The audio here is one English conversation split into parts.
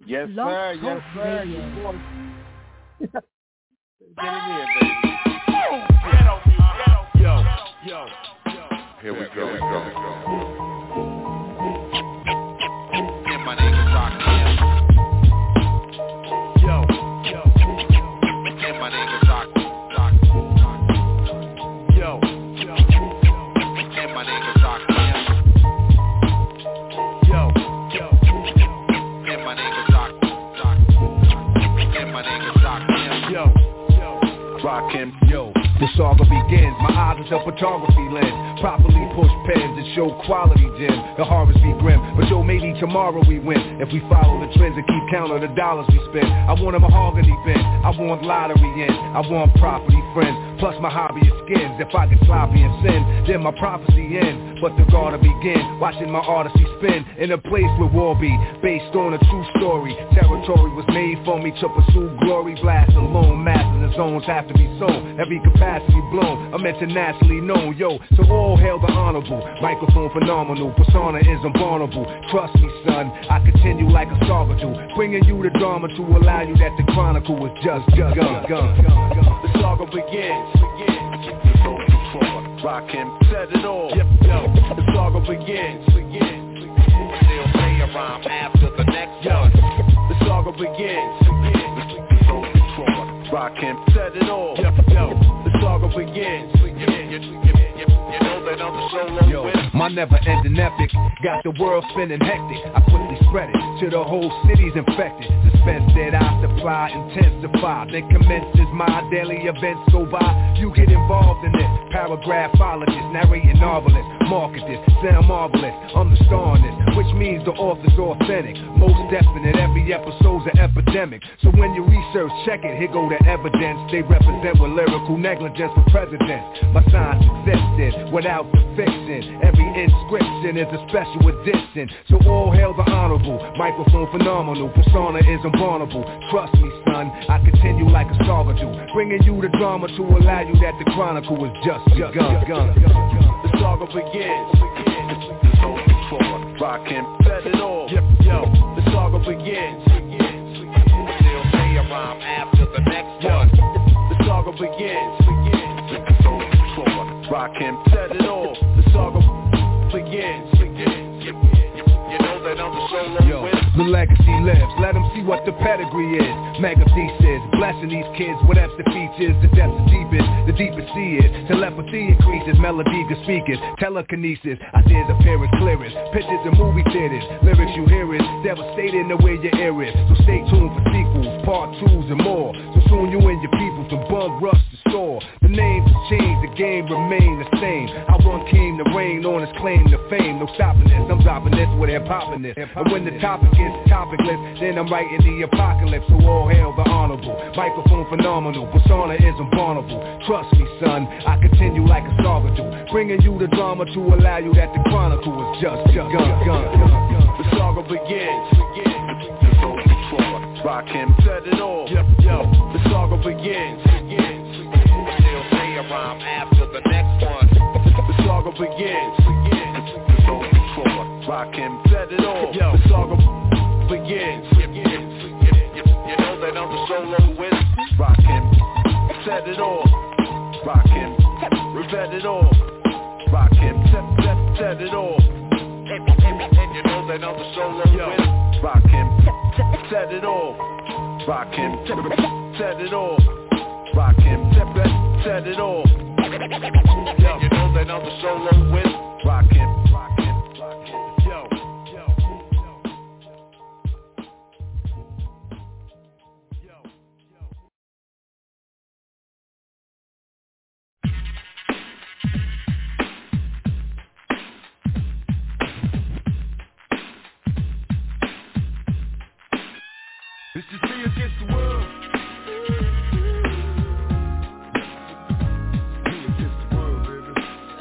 Yes, Blog sir. Yes, Talk sir. Radio. Get it in, baby. Yo. Here we go. And my name is Rakim. Yo. And my name is Rakim. Yo. And my name is Rakim. Yo. And my name is Rakim. And my name is Rakim. Yo. Rakim. Yo. The saga begins, my eyes is a photography lens. Properly push pens and show quality gems. The harvest be grim, but yo, maybe tomorrow we win. If we follow the trends and keep count of the dollars we spend. I want a mahogany bin, I want lottery in. I want property friends, plus my hobby is skins. If I get sloppy and sin, then my prophecy ends. But the gotta begin, watching my odyssey spin. In a place where war be, based on a true story. Territory was made for me to pursue glory. Blast alone, masters and zones have to be sown. Every capacity blown, I'm internationally known. Yo, so all hail the honorable. Microphone phenomenal, persona is unvulnerable. Trust me son, I continue like a saga do. Bringing you the drama to allow you that the chronicle is just gun. The saga begins. Rakim said it all. Yo, the saga begins. They'll say a rhyme after the next one. The saga begins. Rakim said it all. Yo, the saga begins. You know that I'm the solo winner. My never-ending epic got the world spinning hectic. I quickly spread it to the whole city's infected. Suspense that I supply intensify. Then commences my daily events go by. You get involved in this. Paragraphologist, narrating novelist. Market this, sound marvelous. I'm the star in this, which means the author's authentic. Most definite, every episode's an epidemic. So when you research, check it, here go the evidence. They represent with lyrical negligence for presidents. My science existed without the fiction. Every inscription is a special edition. So all hail the honorable. Microphone phenomenal, persona is unvulnerable. Trust me son, I continue like a saga do. Bringing you the drama to allow you that the chronicle is just gun. The saga begins. Rakim said it all. Yo, the saga begins. They'll say a rhyme after the next one. The saga begins. Rakim said it all. The saga begins. You know that I'm the solo winner. The legacy lives, let them see what the pedigree is. Mega thesis, blessing these kids with extra features. The depth is deepest, the deepest sea is. Telepathy increases, melody good speakers. Telekinesis, ideas appearing clearest. Pictures in movie theaters, lyrics you hear is devastating the way your ear is. So stay tuned for sequels, part 2s and more. So soon you and your people can bum rush the store. The names have changed, the game remain the same. How one came to reign on his claim to fame. No stopping this, I'm dropping this with hip-hopping this. And when the topic is topicless, then I'm writing the apocalypse. So all hail the honorable. Microphone phenomenal, persona is unvulnerable. Trust me son, I continue like a saga do. Bringing you the drama to allow you that the chronicle is just gun. The saga begins. Rakim said it all. Yo, the saga begins. They'll say a rhyme after the next one. The saga begins. Rakim said it all. Yo, the saga begins. You know that I'm the solo winner. Rakim said it all. Rakim revet it all. Rakim said it all. And you know that I'm the solo winner. Rakim said it all. Rakim said it all. Rakim said it all. And you know that I'm the solo winner. Rakim. This is me against the world. Me against the world, baby.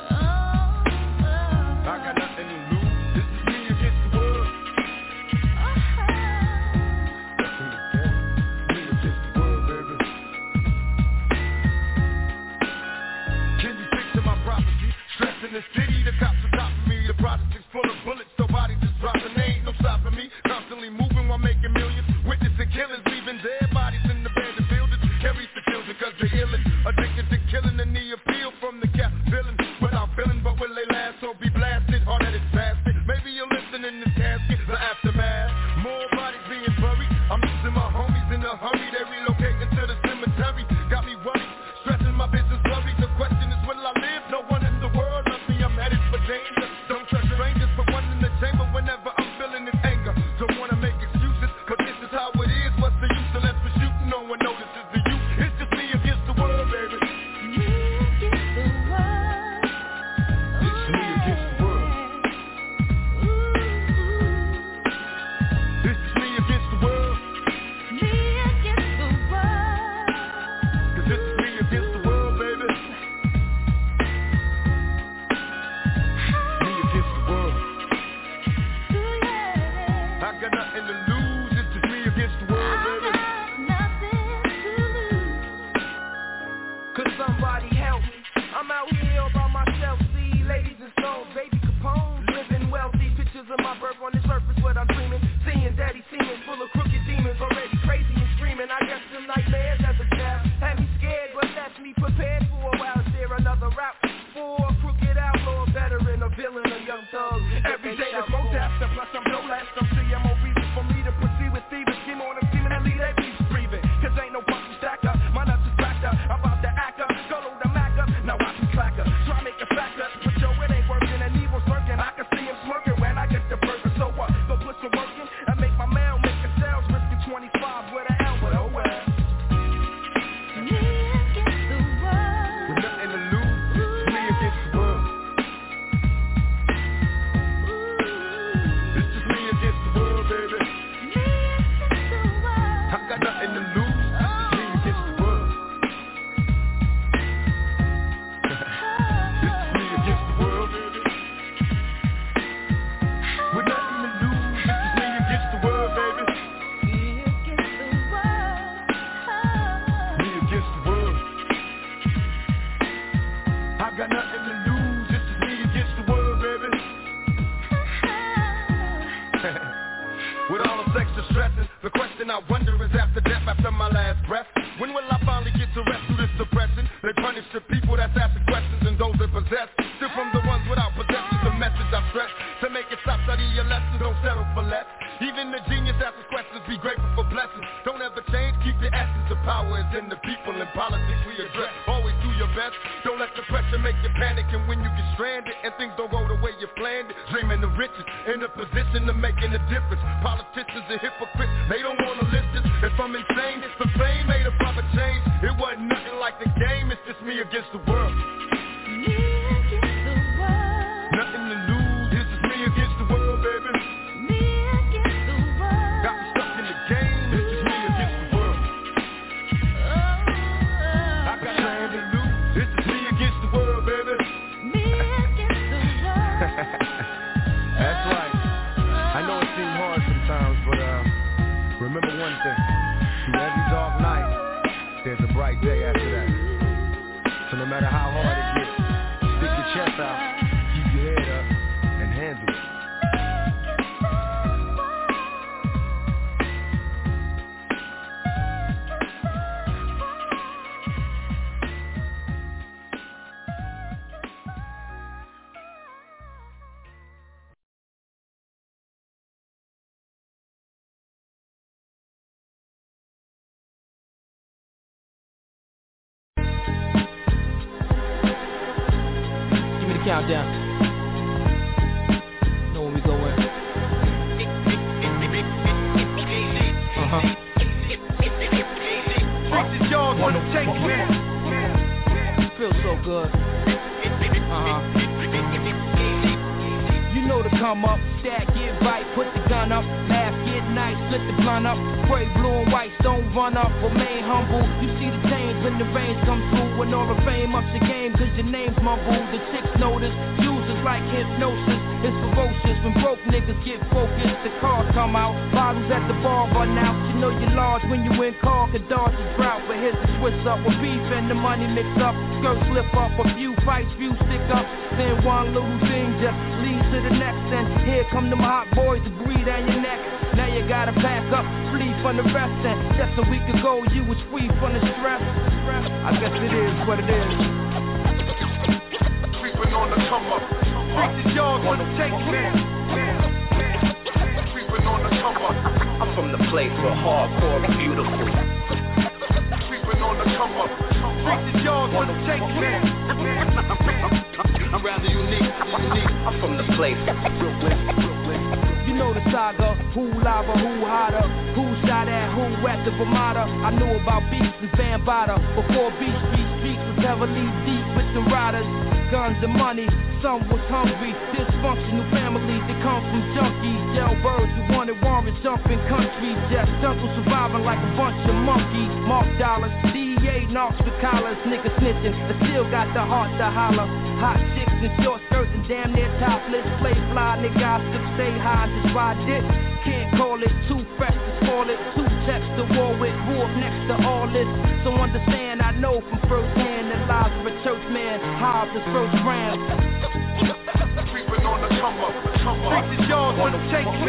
I got nothing to lose. This is me against the world. Me against the world, baby. Can you picture my prophecy? Stress in the city, the cops are top of me. The project is full of bullets, nobody just dropping. Ain't no stopping me. Constantly moving while making millions. against the world, baby. Could somebody help me? I'm out here all by myself. See, ladies and souls, baby Capone, living wealthy. Pictures of my birth on the surface, what I'm dreaming. Seeing daddy seeming full of crooked demons, already crazy and screaming. I guess the nightmares as a child had me scared, but left me prepared for a while. Is there another route for a crooked outlaw, veteran, a villain, a young thug? Every day there's more taps, plus I'm no less. I'm CMO reason for me to proceed with thieves. Scheme on them, scheming and leave that beast breathing. Cause ain't no punch stacked up, my nuts is backed up. I'm about to act up, go load the Mac up. Now watch me clack up, try make a fact up. But yo, it ain't working and evil's lurking. I can see him smirking when I get the burger. So what? Go put some work in and make my mail, make a sales, risking 25 with an L, but oh well. Me against the world. With nothing to lose, it's me against the world. It's just me against the world, baby. Me against the world. I got nothing to lose, it's me against the world. It's just me against the world, baby. With nothing to lose, it's just me against the world, baby. Me against the world. Me against the world. I got nothing to lose, it's just me against the world, baby. With all the extra stressing, the question I wonder is after death, after my last breath, when will I finally get to rest through this depression? They punish the people that's asking questions and those that possess. Still from the ones without possessions, the message I stress. To make it stop, study your lessons, don't settle for less. Even the genius asks questions, be grateful for blessings. Don't ever change, keep the essence of power is in the people. In politics we address, always do your best. Don't let the pressure make you panic. And when you get stranded and things don't go the way you planned it, dreaming of riches, in a position of making a difference. Politicians are hypocrites, they don't want to listen. If I'm insane, the fame made a proper change. It wasn't nothing like the game, it's just me against the world. Me against the world. Nothing to lose, it's just me against the world, baby. Me against the world. Got me stuck in the game, it's just me against the world. I got nothing to lose, it's just me against the world, baby. Me against the world. That's right. I know it seems hard sometimes, but remember one thing. Through every dark night, there's a bright day after that. So no matter how hard it gets, stick your chest out, keep your head up, and handle it. Countdown. Know when we go in. This is yours for the take care. Feels so good. You know to come up, stack, get right, put the gun up, laugh, get nice, split the blunt up, pray blue and white, don't run up, remain humble. You see the change when the rains come through, when all the fame ups the game, cause your name's mumbled. The chicks notice, users like hypnosis, it's ferocious. When broke niggas get focused, the cars come out, bottles at the bar run out. You know you're large when you in car, can dodge the drought, but here's the twist up, with beef and the money mix up, skirts slip up, a few fights, few stick up, then one little thing just leads to the next, and here come them hot boys to breathe down your neck. Now you gotta pack up, flee from the rest, and just a week ago you was free from the stress. I guess it is what it is. Creeping on the come up. This is yours for the take care. Creeping on the come up. I'm from the place where hardcore is beautiful. Creeping on the come up. This is yours for the take care. I'm rather unique. I'm from the place Brooklyn. You know the saga, who lava, who hotter, who shot at, who at the Ramada. I knew about beats and Bambada, before beach streets was heavily deep with the riders. Guns and money, some was hungry, dysfunctional families that come from junkies. Jailbirds who wanted warrants, jumping countries, just jungle surviving like a bunch of monkeys. Mark dollars, DEA knocks with collars, niggas snitching, but still got the heart to holler. Hot chicks in short skirts and damn near topless. Play fly, nigga, I still stay high, just ride it. Can't call it too fresh to spoil it, too to war with, grew up next to all this. So understand, I know from first hand the lives of a church man, Hobbs is first round. Creeping on the come up. Streets is yours for the taking.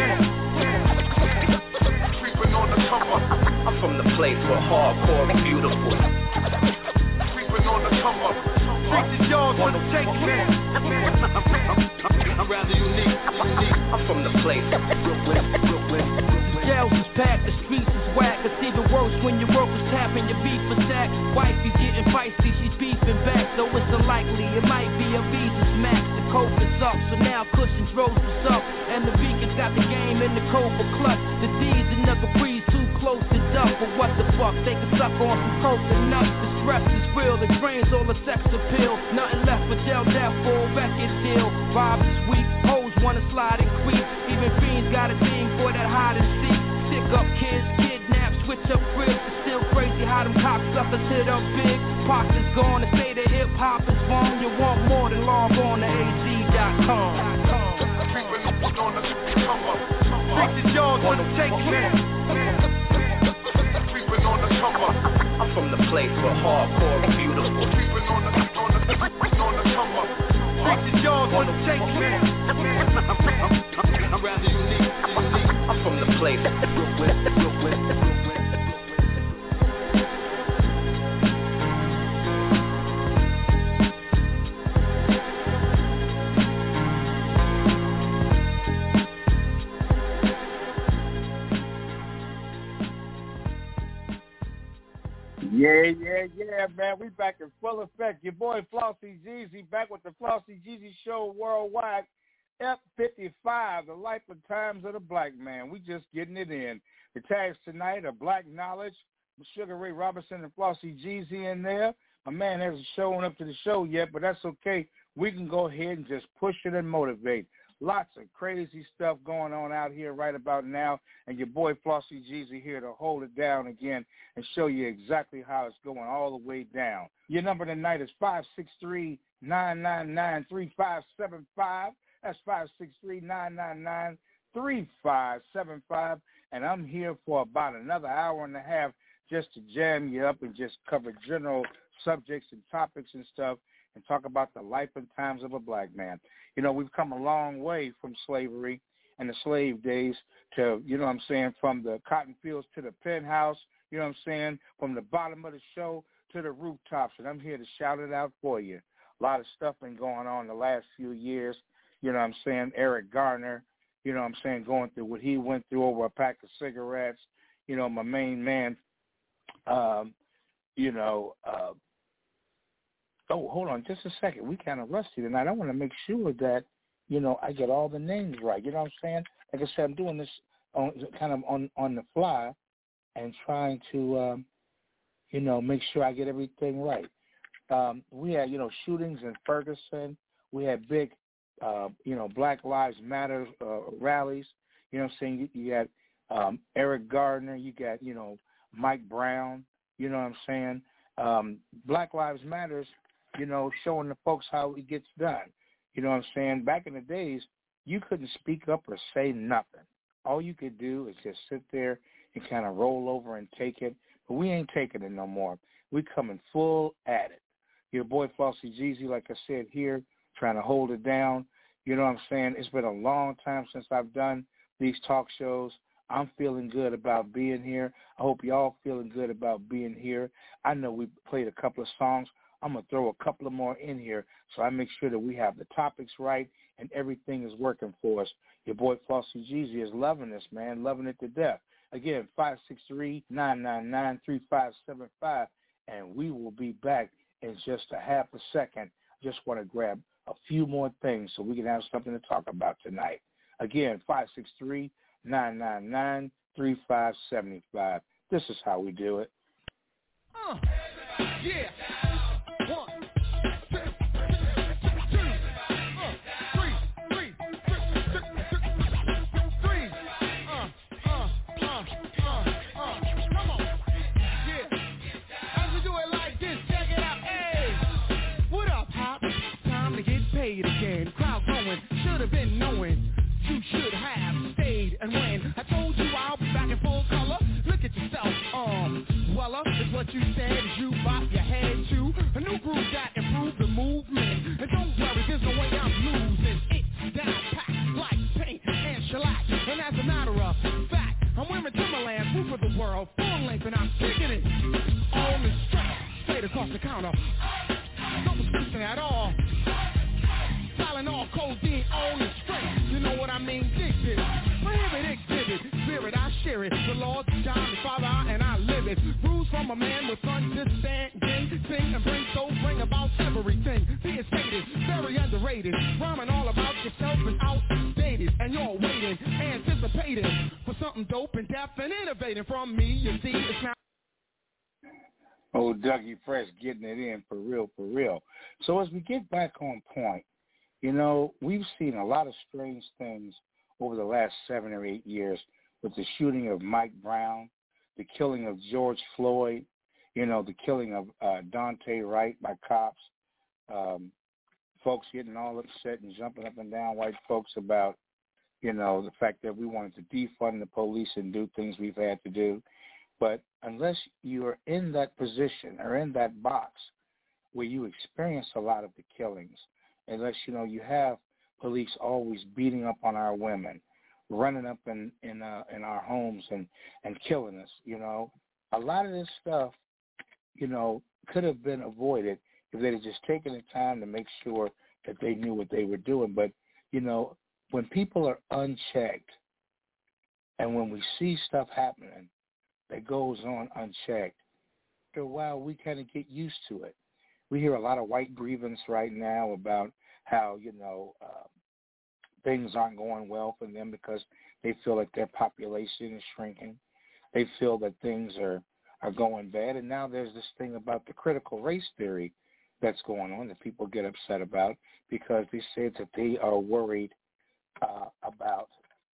Creeping on the come up. I'm from the place where hardcore is beautiful. Creeping on the come up. Streets is yours for the taking. I'm rather unique. I'm from the place, Brooklyn. Jails is packed, the streets is whack. It's even worse when your workers tapping your beef for sack. Wifey's getting feisty, she's beefing back. So it's unlikely, it might be a visa smack. The coke is up, so now Cushion's rose is up. And the Beacon's got the game in the Cobra clutch. The D's and the Capri's too close to duck. But what the fuck, they can suck on some coke and nuts. The stress is real, it drains all the sex appeal. Nothing left but jail death for a record deal. Vibes is weak, hoes wanna slide and creep. Even fiends got a thing for that hide and seek. Stick up kids, kidnap, switch up cribs. It's still crazy how them cocksuckers hit up big. Pox is gone, to say that hip hop is wrong. You want more than log on to AZ.com. Creeping on the come up. Streets is yours for the taking. Creeping on the come up. I'm from the place where hardcore is beautiful. Creeping on the come up. Streets is yours for the taking. I'm rather unique. I'm from the place, Brooklyn. Yeah, man. We back in full effect. Your boy Flossy Jeezy back with the Flossy Jeezy Show Worldwide. F55, the life and times of the black man. We just getting it in. The tags tonight are Black Knowledge, Sugar Ray Robinson and Flossy Jeezy in there. My man hasn't shown up to the show yet, but that's okay. We can go ahead and just push it and motivate. Lots of crazy stuff going on out here right about now, and your boy Flossy Jeezy here to hold it down again and show you exactly how it's going all the way down. Your number tonight is 563-999-3575. That's 563-999-3575, and I'm here for about another hour and a half just to jam you up and just cover general subjects and topics and stuff and talk about the life and times of a black man. You know, we've come a long way from slavery and the slave days to, you know what I'm saying, from the cotton fields to the penthouse, you know what I'm saying, from the bottom of the show to the rooftops, and I'm here to shout it out for you. A lot of stuff been going on the last few years. You know what I'm saying? Eric Garner, you know what I'm saying, going through what he went through over a pack of cigarettes. You know, my main man, oh, hold on just a second. We kind of rusty tonight. I want to make sure that, you know, I get all the names right. You know what I'm saying? Like I said, I'm doing this on the fly and trying to, make sure I get everything right. We had, shootings in Ferguson. We had big, Black Lives Matter rallies. You know what I'm saying? You got Eric Gardner. You got, Mike Brown. You know what I'm saying? Black Lives Matters, showing the folks how it gets done. You know what I'm saying? Back in the days, you couldn't speak up or say nothing. All you could do is just sit there and kind of roll over and take it. But we ain't taking it no more. We coming full at it. Your boy Flossy Jeezy, like I said here, trying to hold it down. You know what I'm saying? It's been a long time since I've done these talk shows. I'm feeling good about being here. I hope y'all feeling good about being here. I know we played a couple of songs. I'm going to throw a couple of more in here so I make sure that we have the topics right and everything is working for us. Your boy Flossy Jeezy is loving this, man, loving it to death. Again, 563-999-3575, and we will be back in just a half a second. Just want to grab a few more things so we can have something to talk about tonight. Again, 563-999-3575. This is how we do it. Yeah. 1, 2, 3, 3. Come on. Yeah. As we do it like this, check it out. Hey. What up, Pop? Time to get paid again. Crowd going. Should have been knowing. You should have stayed and when I told you I'll be back in full color. Look at yourself. what you said is you bop your head to. A new groove that improved the movement. And don't worry, there's no way I'm losing. It's down packed like paint and shellac. And as a matter of fact, I'm wearing Timberland, move for the world, full length, and I'm kicking it. All in straight, straight across the counter. No prescription at all. Tylenol, codeine, all in straight. You know what I mean? Dig this. Prohibit, exhibit. Spirit, I share it. The Lord's child, the Father, and I live it. Rules from a man with understanding. Sing and bring soul, bring about everything. Be it stated, very underrated. Rhyming all about yourself is outdated. And you're waiting, anticipating for something dope and deaf and innovating from me. You see, it's now. Oh, Dougie Fresh getting it in for real, for real. So as we get back on point, you know, we've seen a lot of strange things over the last 7 or 8 years with the shooting of Mike Brown, the killing of George Floyd, you know, the killing of Dante Wright by cops, folks getting all upset and jumping up and down, white folks, about, you know, the fact that we wanted to defund the police and do things we've had to do. But unless you are in that position or in that box where you experience a lot of the killings, unless, you know, you have police always beating up on our women, running up in our homes and killing us, you know, a lot of this stuff, you know, could have been avoided if they'd have just taken the time to make sure that they knew what they were doing. But, you know, when people are unchecked and when we see stuff happening that goes on unchecked, after a while we kind of get used to it. We hear a lot of white grievance right now about how, you know, things aren't going well for them because they feel like their population is shrinking. They feel that things are going bad. And now there's this thing about the critical race theory that's going on that people get upset about because they say that they are worried about,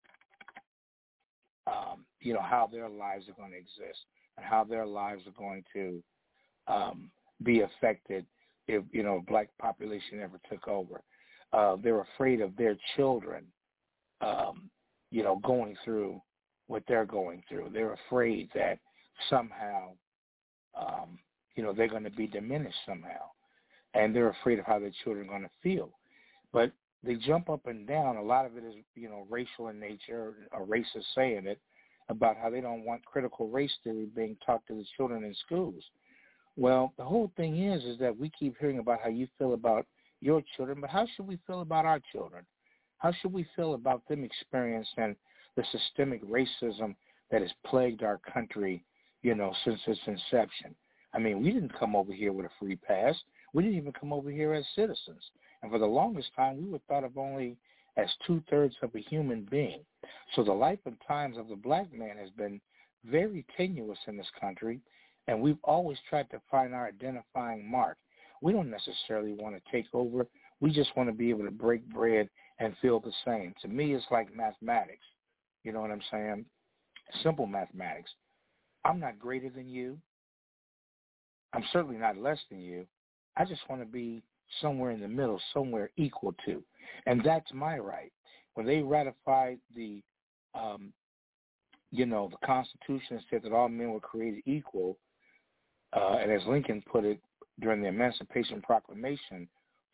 you know, how their lives are going to exist and how their lives are going to be affected if, you know, black population ever took over. They're afraid of their children, you know, going through what they're going through. They're afraid that somehow, you know, they're going to be diminished somehow. And they're afraid of how their children are going to feel. But they jump up and down. A lot of it is, you know, racial in nature, or racist saying it, about how they don't want critical race theory being taught to the children in schools. Well, the whole thing is that we keep hearing about how you feel about your children, but how should we feel about our children? How should we feel about them experiencing the systemic racism that has plagued our country, you know, since its inception? I mean, we didn't come over here with a free pass. We didn't even come over here as citizens. And for the longest time, we were thought of only as 2/3 of a human being. So the life and times of the black man has been very tenuous in this country, and we've always tried to find our identifying mark. We don't necessarily want to take over. We just want to be able to break bread and feel the same. To me, it's like mathematics. You know what I'm saying? Simple mathematics. I'm not greater than you. I'm certainly not less than you. I just want to be somewhere in the middle, somewhere equal to. And that's my right. When they ratified the, you know, the Constitution said that all men were created equal, and as Lincoln put it during the Emancipation Proclamation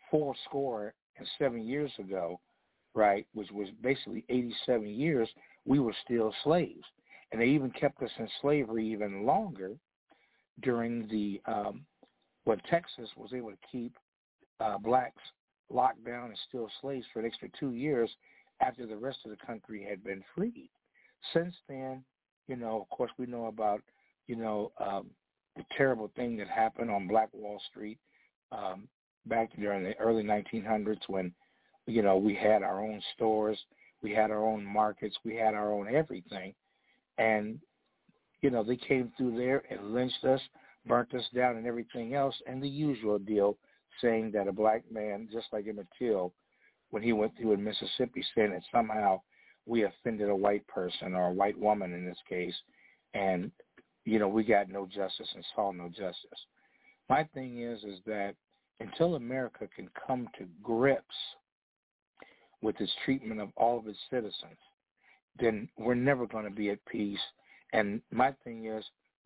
77 years ago, right, which was basically 87 years, we were still slaves. And they even kept us in slavery even longer during the when Texas was able to keep blacks locked down and still slaves for an extra 2 years after the rest of the country had been freed. Since then, you know, of course, we know about, you know, the terrible thing that happened on Black Wall Street back during the early 1900s when, you know, we had our own stores, we had our own markets, we had our own everything. And, you know, they came through there and lynched us, burnt us down and everything else, and the usual deal, saying that a black man, just like Emmett Till, when he went through in Mississippi, saying that somehow we offended a white person or a white woman in this case, and, you know, we got no justice and saw no justice. My thing is that until America can come to grips with its treatment of all of its citizens, then we're never going to be at peace. And my thing is,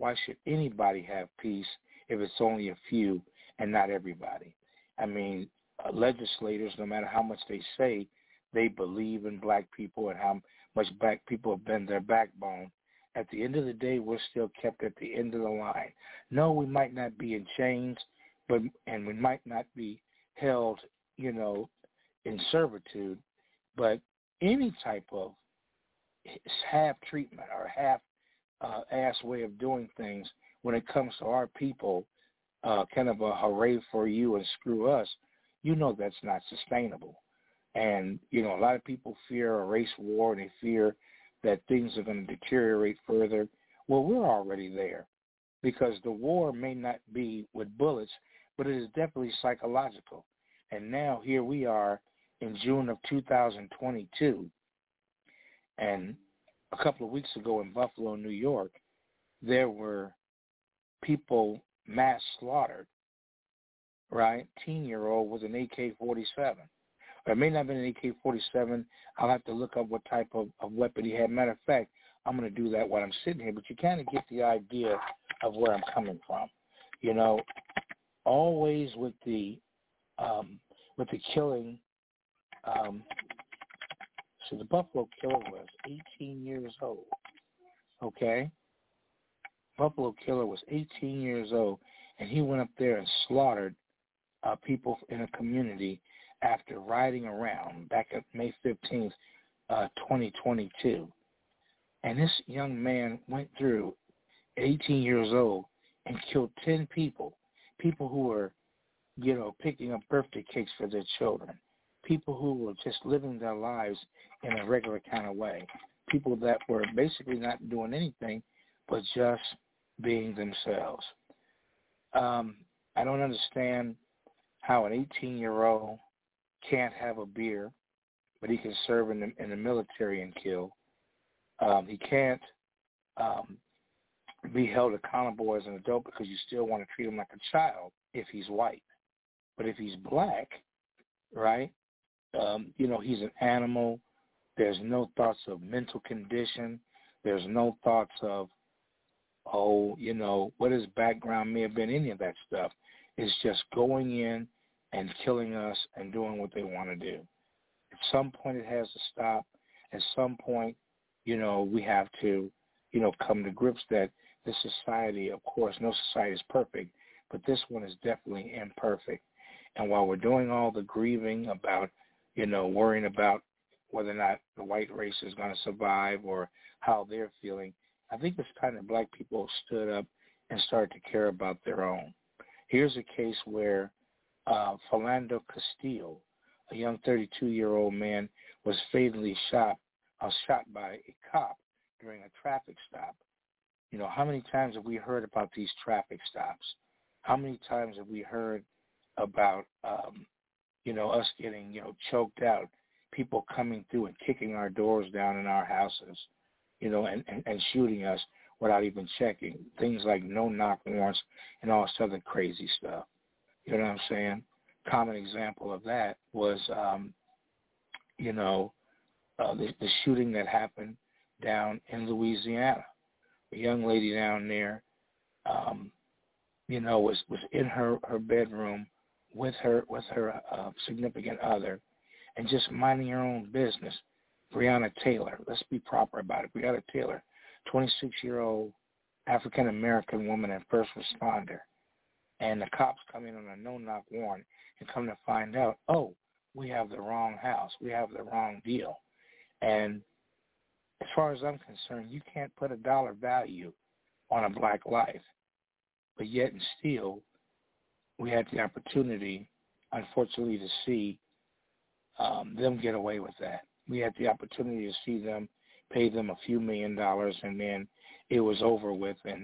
why should anybody have peace if it's only a few and not everybody? I mean, legislators, no matter how much they say they believe in black people and how much black people have been their backbone, at the end of the day, we're still kept at the end of the line. No, we might not be in chains, and we might not be held, in servitude, but any type of half treatment or half ass way of doing things when it comes to our people, kind of a hooray for you and screw us, that's not sustainable. And, a lot of people fear a race war, and they fear that things are going to deteriorate further. Well, we're already there, because the war may not be with bullets, but it is definitely psychological. And now here we are in June of 2022, and a couple of weeks ago in Buffalo, New York, there were people mass slaughtered, right? 10-year-old with an AK-47. Or it may not have been an AK-47. I'll have to look up what type of weapon he had. Matter of fact, I'm going to do that while I'm sitting here, but you kind of get the idea of where I'm coming from. Always with the killing. So the Buffalo killer was 18 years old, okay? Buffalo killer was 18 years old, and he went up there and slaughtered people in a community after riding around back at May 15th, 2022. And this young man went through, 18 years old, and killed 10 people who were, picking up birthday cakes for their children, people who were just living their lives in a regular kind of way, people that were basically not doing anything but just being themselves. I don't understand how an 18-year-old can't have a beer, but he can serve in the military and kill. He can't be held accountable as an adult because you still want to treat him like a child if he's white. But if he's black, right, he's an animal. There's no thoughts of mental condition. There's no thoughts of, what his background may have been, any of that stuff. It's just going in and killing us and doing what they want to do. At some point it has to stop. At some point, we have to, come to grips that this society, of course, no society is perfect, but this one is definitely imperfect. And while we're doing all the grieving about, worrying about whether or not the white race is going to survive or how they're feeling, I think it's time that black people stood up and started to care about their own. Here's a case where Philando Castillo, a young 32-year-old man, was fatally shot by a cop during a traffic stop. How many times have we heard about these traffic stops? How many times have we heard about, us getting, choked out, people coming through and kicking our doors down in our houses, and shooting us without even checking, things like no-knock warrants and all this other crazy stuff. You know what I'm saying? Common example of that was, the shooting that happened down in Louisiana. A young lady down there, was in her bedroom with her significant other and just minding her own business. Breonna Taylor, let's be proper about it. Breonna Taylor, 26-year-old African-American woman and first responder. And the cops come in on a no-knock warrant and come to find out, we have the wrong house. We have the wrong deal. And as far as I'm concerned, you can't put a dollar value on a black life. But yet and still, we had the opportunity, unfortunately, to see them get away with that. We had the opportunity to see them pay them a few $1 million, and then it was over with, and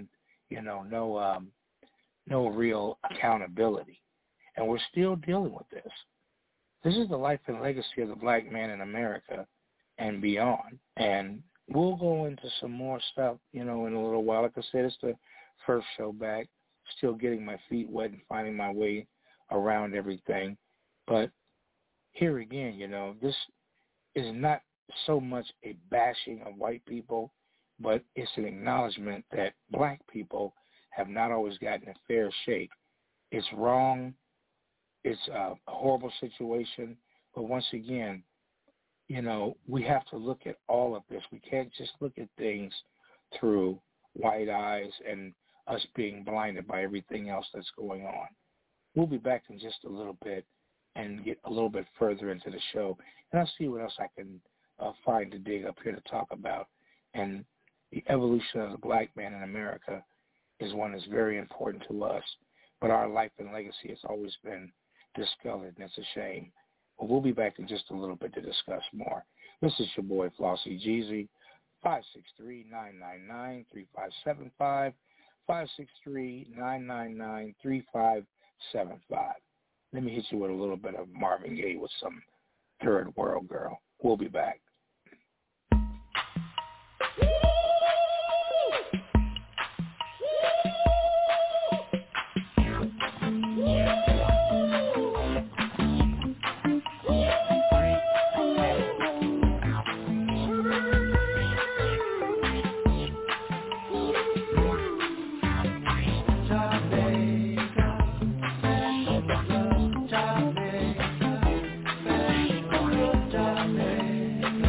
no real accountability. And we're still dealing with this. This is the life and legacy of the black man in America and beyond. And we'll go into some more stuff, in a little while. Like I said, it's the first show back. Still getting my feet wet and finding my way around everything. But here again, this is not so much a bashing of white people, but it's an acknowledgement that black people not always gotten a fair shake. It's wrong. It's a horrible situation. But once again, you know, we have to look at all of this. We can't just look at things through white eyes and us being blinded by everything else that's going on. We'll be back in just a little bit and get a little bit further into the show. And I'll see what else I can find to dig up here to talk about. And the evolution of the black man in America is one that's very important to us. But our life and legacy has always been discolored, and it's a shame. But we'll be back in just a little bit to discuss more. This is your boy, Flossie Jeezy, 563-999-3575, 563-999-3575. Let me hit you with a little bit of Marvin Gaye with some Third World Girl. We'll be back. Jamaica,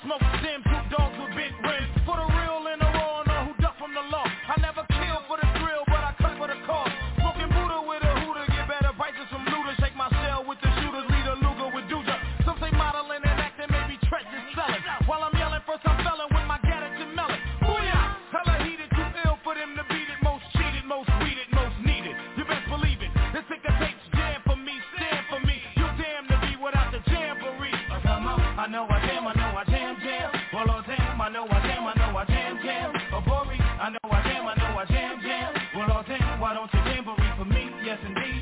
Smoke stem, two dogs with big rims. For the real and the raw, know who duck from the law. I never kill for the thrill, but I cut for the cause. Smoking Buddha with a hooter, get better prices from looters. Shake my shell with the shooters, lead a Luger with Duja. Some say modeling and acting, maybe treasure selling. While I'm yelling for some felon with my Gattatin melon. Booyah! Hella heated, too ill for them to beat it. Most cheated, most weeded, most needed. You best believe it. This ticker tapes jam for me, stand for me. You damn to be without the jamboree. Come on, I know I jam, jam. Well, oh damn, I know I jam, jam. Oh, Bori, I know I jam, jam. Well, oh damn, why don't you jamboree for me? Yes, indeed.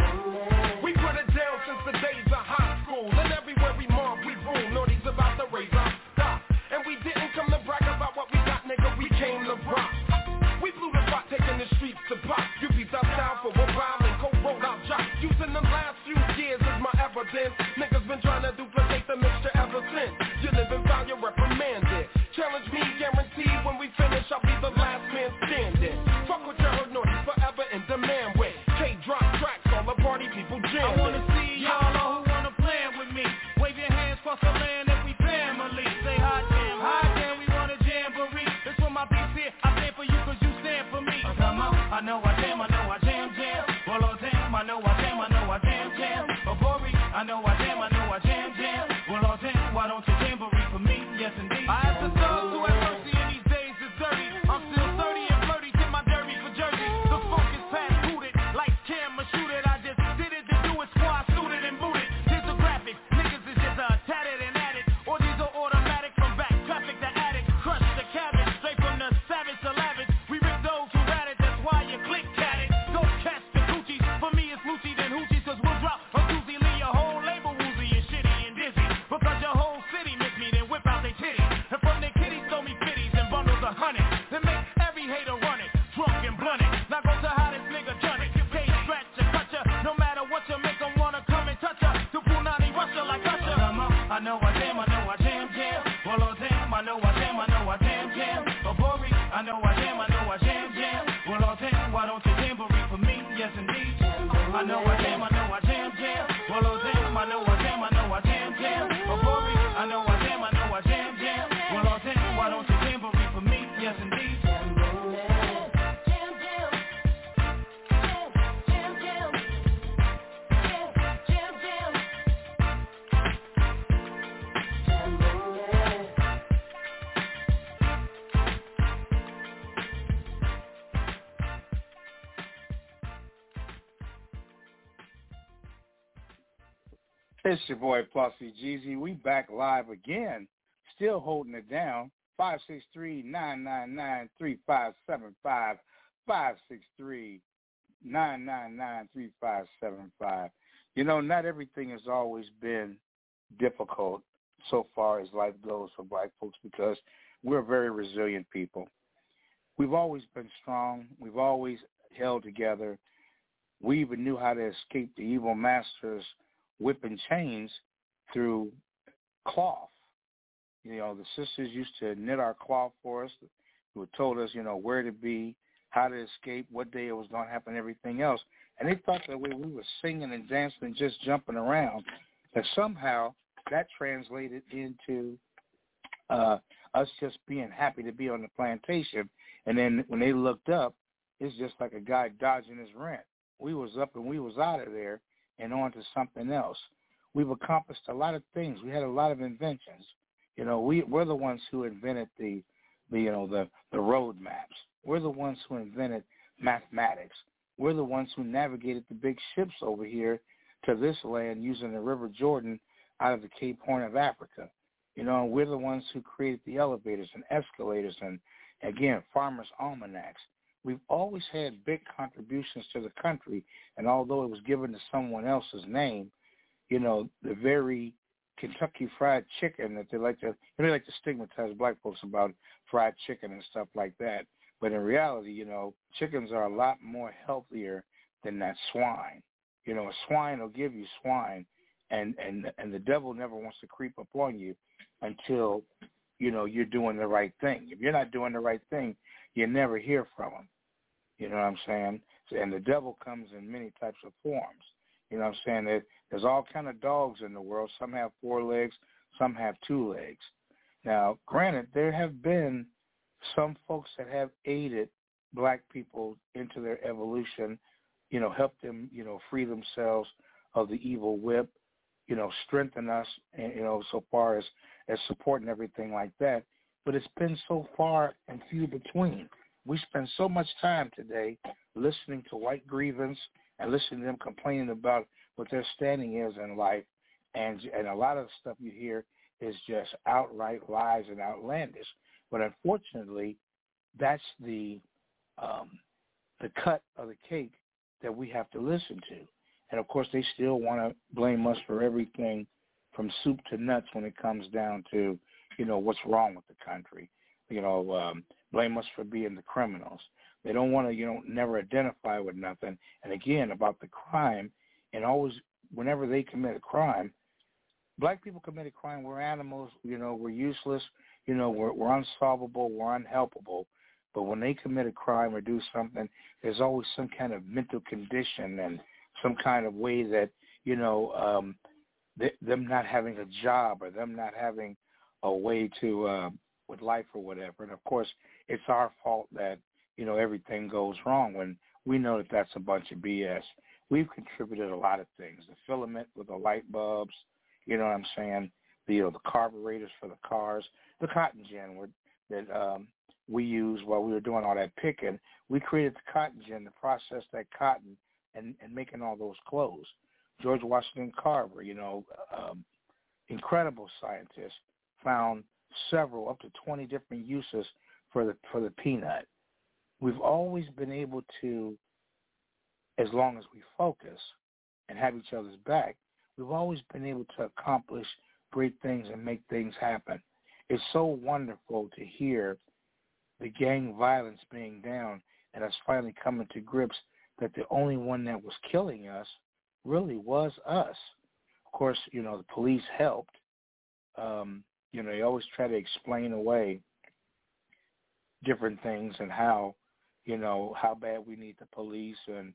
We put it down since the days of high school. And everywhere we mark, we rule. Naughty's about to raise our stock. And we didn't come to brag about what we got, nigga. We came to rock. We blew the spot, taking the streets to pop. You beat us down for a while and co-wrote out jocks. Using them last few years as my evidence. Niggas been trying to duplicate the mixture ever since. You live and found your reprimanded. Challenge me, guaranteed when we finish, I'll be the last man standing. Fuck what you heard, Naughty forever in demand with. K-drop tracks, all the party people jamming. I wanna see y'all all who wanna plan with me. Wave your hands across the land if we family. Say hot damn, we wanna jamboree. That's what my beats here, I stand for you cause you stand for me. Come on, I know I jam, jam. Well, oh damn, I know I jam, jam. Oh, Bori, I know I jam, jam. Well, oh damn, why don't you jamboree for me? Yes, indeed. I have the thugs who have mercy in these days is dirty. I'm still 30 and flirty to my derby for Jersey. The funk is past booted, like camera shoot it. I just did it to do it, squad suited and booted. Here's the graphics, niggas is just tatted and added. Or these are automatic from back traffic to addict. Crush the cabbage, straight from the savage to lavish. We rip those who rat it, that's why you click at it. Don't catch the coochies, for me it's Lucci then Hoochies. Cause we'll drop a doozy, leave your whole label woozy and shitty and dizzy. Because your whole city miss me, then whip out they titties. And from their kitties throw me fitties and bundles of honey. Then make every hater run it, drunk and blunt it. Now go to hottest nigga done it. Cage scratch ya, cut ya. No matter what you make them wanna come and touch ya. To Punani Russia like Usher. I know I jam, jam. Well, oh damn, I know I jam, jam. Oh, Bori, I know I jam, jam. Well, oh damn, why don't you jamboree for me? Yes, indeed. I know I jam, jam. Well, oh damn, I know I jam, jam. Oh, Bori, I know I jam, jam. Well, oh damn, why don't you jamboree for me? Yes, indeed. It's your boy Plussy Jeezy. We back live again, still holding it down. 563-999-3575. 563-999-3575. You know, not everything has always been difficult so far as life goes for black folks because we're very resilient people. We've always been strong. We've always held together. We even knew how to escape the evil masters whipping chains through cloth. You know, the sisters used to knit our cloth for us, who told us, you know, where to be, how to escape, what day it was going to happen, everything else. And they thought that way we were singing and dancing and just jumping around, that somehow that translated into us just being happy to be on the plantation. And then when they looked up, it's just like a guy dodging his rent. We was up and we was out of there and on to something else. We've accomplished a lot of things. We had a lot of inventions. You know, we're the ones who invented the road maps. We're the ones who invented mathematics. We're the ones who navigated the big ships over here to this land using the River Jordan out of the Cape Horn of Africa. You know, we're the ones who created the elevators and escalators and, again, farmers' almanacs. We've always had big contributions to the country, and although it was given to someone else's name, you know, the very Kentucky Fried Chicken that they like to stigmatize black folks about fried chicken and stuff like that. But in reality, you know, chickens are a lot more healthier than that swine. You know, a swine will give you swine, and the devil never wants to creep up on you until, you know, you're doing the right thing. If you're not doing the right thing, you never hear from him. You know what I'm saying? And the devil comes in many types of forms. You know what I'm saying? There's all kind of dogs in the world. Some have 4 legs, some have 2 legs. Now, granted, there have been some folks that have aided black people into their evolution, helped them, free themselves of the evil whip, strengthen us, and, so far as supporting everything like that. But it's been so far and few between. We spend so much time today listening to white grievance and listening to them complaining about what their standing is in life, and a lot of the stuff you hear is just outright lies and outlandish. But unfortunately, that's the cut of the cake that we have to listen to. And, of course, they still want to blame us for everything from soup to nuts when it comes down to, what's wrong with the country. Blame us for being the criminals. They don't want to, never identify with nothing. And, again, about the crime, and always whenever they commit a crime, black people commit a crime, we're animals, we're useless, we're unsolvable, we're unhelpable. But when they commit a crime or do something, there's always some kind of mental condition and some kind of way that, them not having a job or them not having a way to, with life or whatever. And, of course, it's our fault that, everything goes wrong when we know that that's a bunch of BS. We've contributed a lot of things. The filament with the light bulbs, you know what I'm saying, the carburetors for the cars, the cotton gin that we used while we were doing all that picking. We created the cotton gin to process that cotton and making all those clothes. George Washington Carver, incredible scientist, found several, up to 20 different uses for the peanut. We've always been able to, as long as we focus and have each other's back, we've always been able to accomplish great things and make things happen. It's so wonderful to hear the gang violence being down and us finally coming to grips that the only one that was killing us really was us. Of course, the police helped. They always try to explain away different things and how bad we need the police and,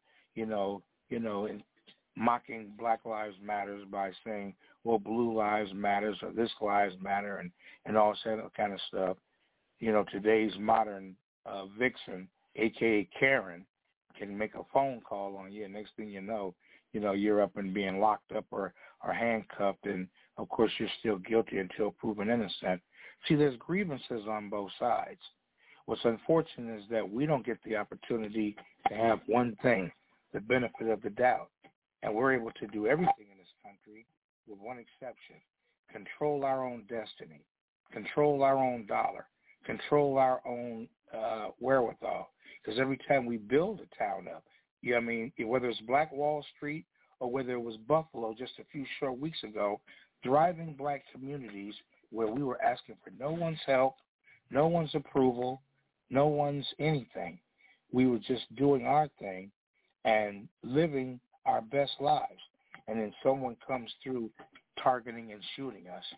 and mocking Black Lives Matters by saying, well, Blue Lives Matters or this Lives Matter and all that kind of stuff. Today's modern vixen, a.k.a. Karen, can make a phone call on you, and next thing you know, you're up and being locked up or handcuffed, and, of course, you're still guilty until proven innocent. See, there's grievances on both sides. What's unfortunate is that we don't get the opportunity to have one thing, the benefit of the doubt, and we're able to do everything in this country with one exception: control our own destiny, control our own dollar, control our own wherewithal. Because every time we build a town up, whether it's Black Wall Street or whether it was Buffalo just a few short weeks ago, thriving black communities where we were asking for no one's help, no one's approval, no one's anything. We were just doing our thing and living our best lives. And then someone comes through targeting and shooting us.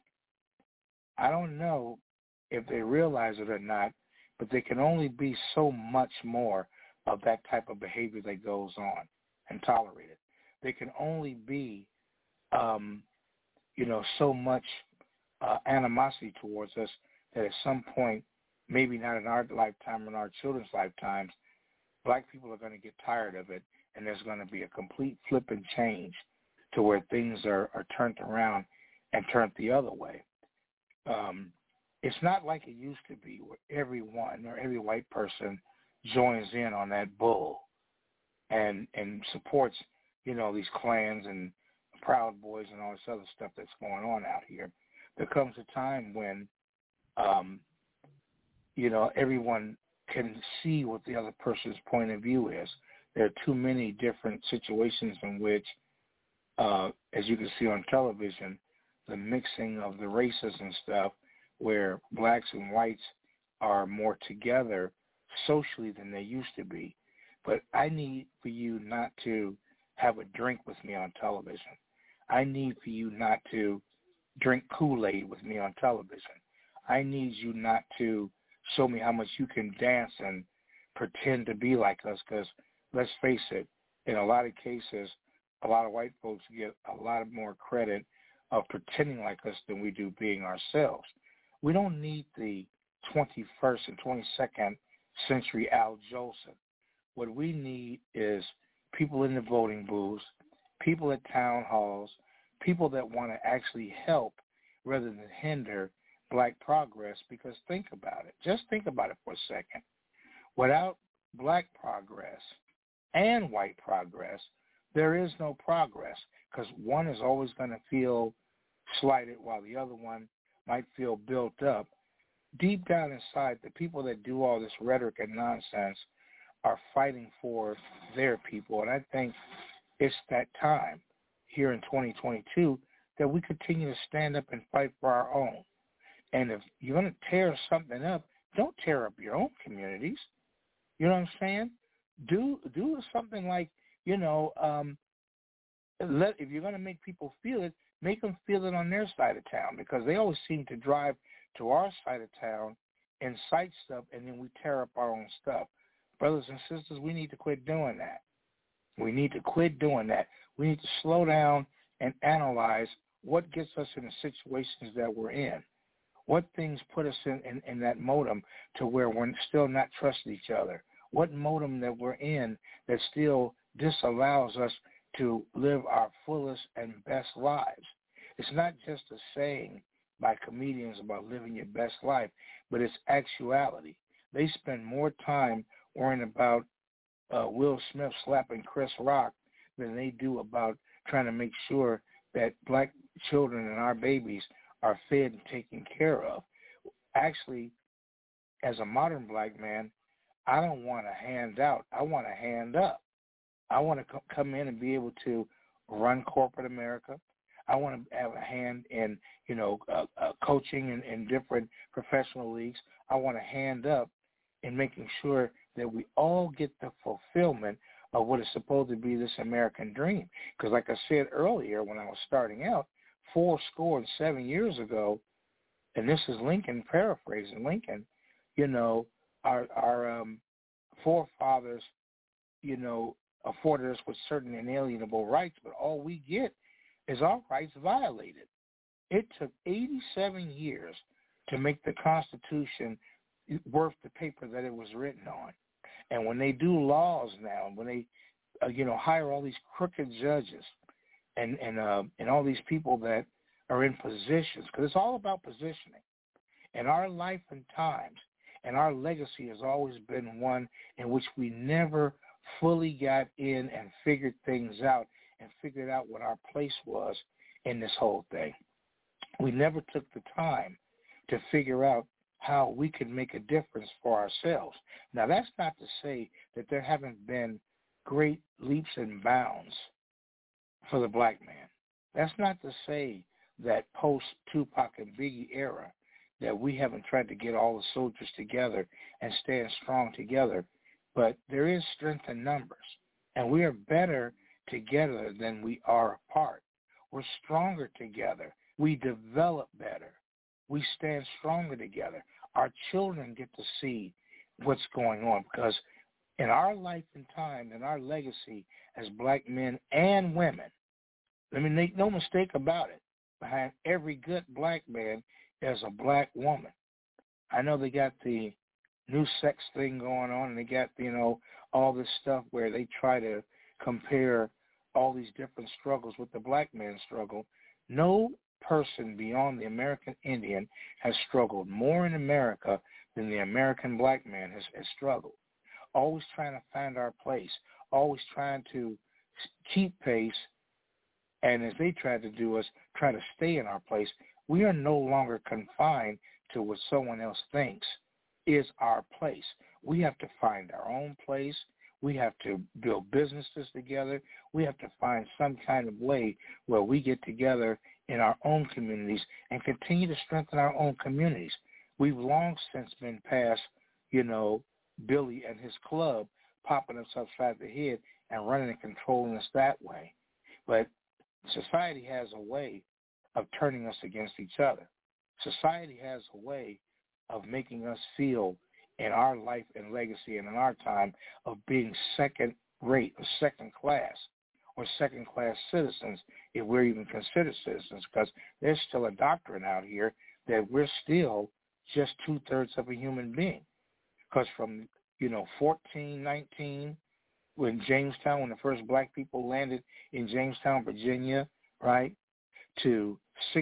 I don't know if they realize it or not, but there can only be so much more of that type of behavior that goes on and tolerated. There can only be, so much animosity towards us that at some point, maybe not in our lifetime or in our children's lifetimes, black people are going to get tired of it, and there's going to be a complete flip and change to where things are turned around and turned the other way. It's not like it used to be where everyone or every white person joins in on that bull and supports, these Klans and Proud Boys and all this other stuff that's going on out here. There comes a time when, everyone can see what the other person's point of view is. There are too many different situations in which, as you can see on television, the mixing of the races and stuff, where blacks and whites are more together socially than they used to be. But I need for you not to have a drink with me on television. I need for you not to drink Kool-Aid with me on television. I need you not to show me how much you can dance and pretend to be like us, because let's face it, in a lot of cases, a lot of white folks get a lot more credit of pretending like us than we do being ourselves. We don't need the 21st and 22nd century Al Jolson. What we need is people in the voting booths, people at town halls, people that want to actually help rather than hinder black progress, because think about it. Just think about it for a second. Without black progress and white progress, there is no progress, because one is always going to feel slighted while the other one might feel built up. Deep down inside, the people that do all this rhetoric and nonsense are fighting for their people, and I think it's that time here in 2022 that we continue to stand up and fight for our own. And if you're going to tear something up, don't tear up your own communities. You know what I'm saying? Do something like, if you're going to make people feel it, make them feel it on their side of town, because they always seem to drive to our side of town, incite stuff, and then we tear up our own stuff. Brothers and sisters, we need to quit doing that. We need to quit doing that. We need to slow down and analyze what gets us in the situations that we're in. What things put us in that modem to where we're still not trusting each other? What modem that we're in that still disallows us to live our fullest and best lives? It's not just a saying by comedians about living your best life, but it's actuality. They spend more time worrying about Will Smith slapping Chris Rock than they do about trying to make sure that black children and our babies are fed and taken care of. Actually, as a modern black man, I don't want a handout. I want a hand up. I want to come in and be able to run corporate America. I want to have a hand in, coaching in different professional leagues. I want a hand up in making sure that we all get the fulfillment of what is supposed to be this American dream. Because like I said earlier when I was starting out, 77 years ago, and this is Lincoln paraphrasing Lincoln, our forefathers, afforded us with certain inalienable rights, but all we get is our rights violated. It took 87 years to make the Constitution worth the paper that it was written on. And when they do laws now, when they, hire all these crooked judges and all these people that are in positions, because it's all about positioning. In our life and times, and our legacy has always been one in which we never fully got in and figured things out and figured out what our place was in this whole thing. We never took the time to figure out how we could make a difference for ourselves. Now, that's not to say that there haven't been great leaps and bounds for the black man. That's not to say that post-Tupac and Biggie era that we haven't tried to get all the soldiers together and stand strong together. But there is strength in numbers, and we are better together than we are apart. We're stronger together. We develop better. We stand stronger together. Our children get to see what's going on, because in our life and time, in our legacy as black men and women, let me make no mistake about it, behind every good black man there's a black woman. I know they got the new sex thing going on, and they got, all this stuff where they try to compare all these different struggles with the black man's struggle. No person beyond the American Indian has struggled more in America than the American black man has struggled. Always trying to find our place, always trying to keep pace, and as they try to do us, try to stay in our place. We are no longer confined to what someone else thinks is our place. We have to find our own place. We have to build businesses together. We have to find some kind of way where we get together in our own communities and continue to strengthen our own communities. We've long since been past, Billy and his club popping us upside the head and running and controlling us that way. But society has a way of turning us against each other. Society has a way of making us feel in our life and legacy and in our time of being second rate or second class citizens, if we're even considered citizens, because there's still a doctrine out here that we're still just 2/3 of a human being. Because from, 1419, when the first black people landed in Jamestown, Virginia, right, to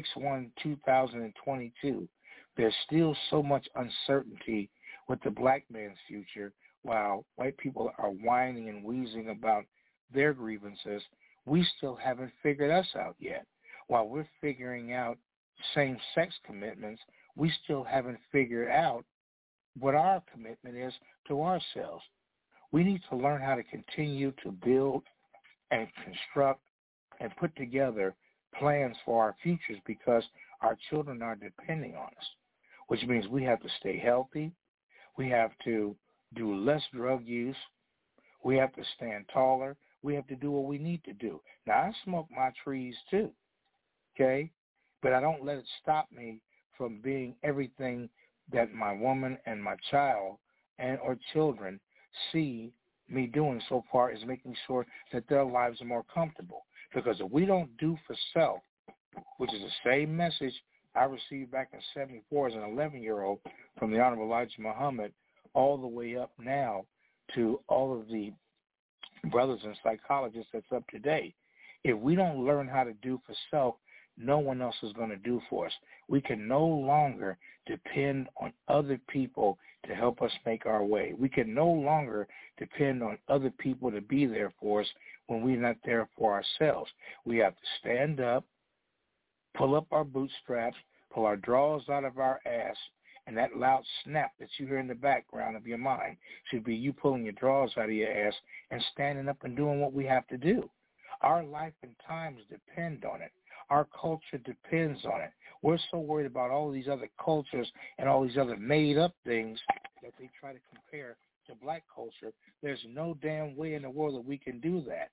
6/1/2022, there's still so much uncertainty with the black man's future. While white people are whining and wheezing about their grievances, we still haven't figured us out yet. While we're figuring out same-sex commitments, we still haven't figured out what our commitment is to ourselves. We need to learn how to continue to build and construct and put together plans for our futures because our children are depending on us, which means we have to stay healthy. We have to do less drug use. We have to stand taller. We have to do what we need to do. Now, I smoke my trees too, okay? But I don't let it stop me from being everything that my woman and my child and or children see me doing so far as making sure that their lives are more comfortable. Because if we don't do for self, which is the same message I received back in 74 as an 11-year-old from the Honorable Elijah Muhammad, all the way up now to all of the brothers and psychologists that's up to date. If we don't learn how to do for self, no one else is going to do for us. We can no longer depend on other people to help us make our way. We can no longer depend on other people to be there for us when we're not there for ourselves. We have to stand up, pull up our bootstraps, pull our drawers out of our ass, and that loud snap that you hear in the background of your mind should be you pulling your drawers out of your ass and standing up and doing what we have to do. Our life and times depend on it. Our culture depends on it. We're so worried about all these other cultures and all these other made-up things that they try to compare to black culture. There's no damn way in the world that we can do that.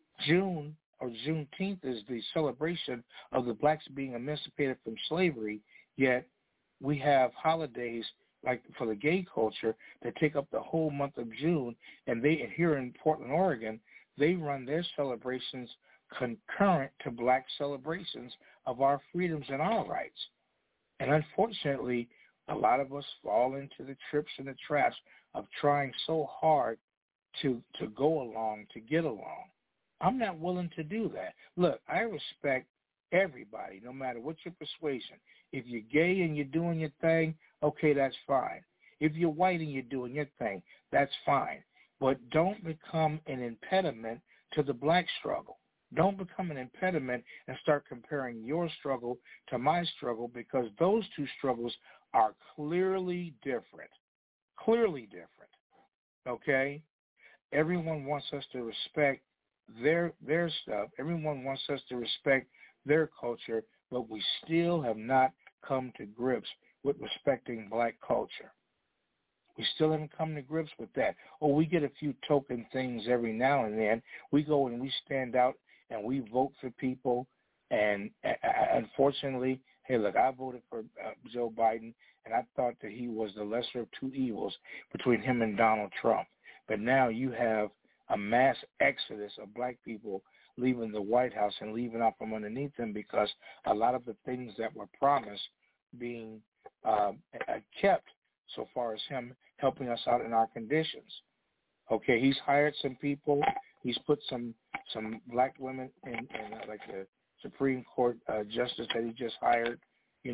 Juneteenth is the celebration of the blacks being emancipated from slavery, yet we have holidays like for the gay culture that take up the whole month of June, and they here in Portland, Oregon, they run their celebrations concurrent to black celebrations of our freedoms and our rights. And unfortunately, a lot of us fall into the trips and the traps of trying so hard to go along, to get along. I'm not willing to do that. Look, I respect everybody, no matter what your persuasion. If you're gay and you're doing your thing, okay, that's fine. If you're white and you're doing your thing, that's fine. But don't become an impediment to the black struggle. Don't become an impediment and start comparing your struggle to my struggle, because those two struggles are clearly different. Clearly different. Okay? Everyone wants us to respect their stuff. Everyone wants us to respect their culture, but we still have not come to grips with respecting black culture. We still haven't come to grips with that. Oh, we get a few token things every now and then. We go and we stand out and we vote for people. And unfortunately, hey, look, I voted for Joe Biden, and I thought that he was the lesser of two evils between him and Donald Trump. But now you have a mass exodus of black people leaving the White House and leaving out from underneath them because a lot of the things that were promised being kept, so far as him helping us out in our conditions. Okay, he's hired some people. He's put some black women in like the Supreme Court justice that he just hired. He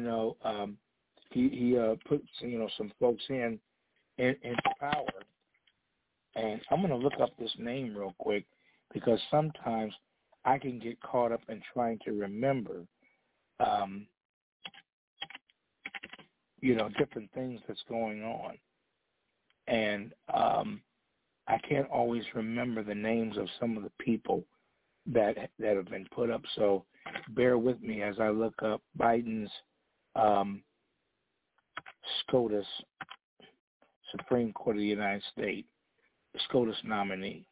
put some folks into power. And I'm going to look up this name real quick because sometimes I can get caught up in trying to remember, different things that's going on. And I can't always remember the names of some of the people that have been put up. So bear with me as I look up Biden's SCOTUS, Supreme Court of the United States, SCOTUS nominee.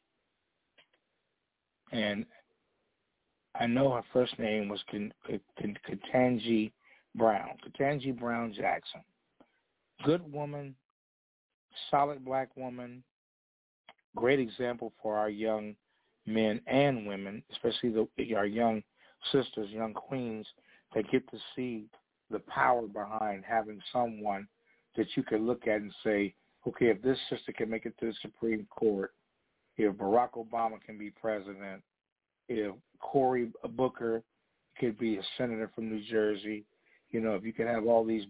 And I know her first name was Ketanji Brown Jackson. Good woman, solid black woman, great example for our young men and women, especially our young sisters, young queens that get to see the power behind having someone that you can look at and say, okay, if this sister can make it to the Supreme Court, if Barack Obama can be president, if Cory Booker could be a senator from New Jersey, if you can have all these,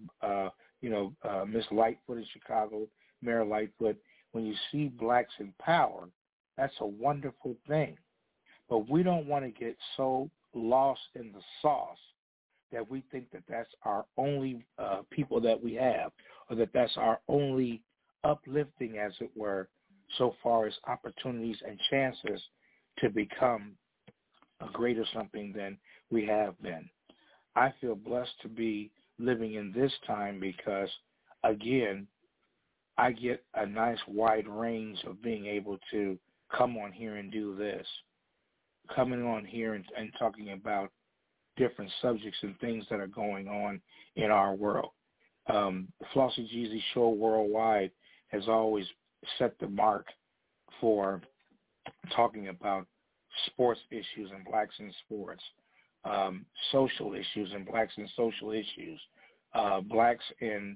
Miss Lightfoot in Chicago, Mayor Lightfoot, when you see blacks in power, that's a wonderful thing. But we don't want to get so lost in the sauce that we think that that's our only people that we have, or that that's our only uplifting, as it were, so far as opportunities and chances to become a greater something than we have been. I feel blessed to be living in this time because, again, I get a nice wide range of being able to come on here and do this, coming on here and talking about different subjects and things that are going on in our world. Flossie Jeezy Show Worldwide has always set the mark for talking about sports issues and blacks in sports, social issues and blacks in social issues, blacks in,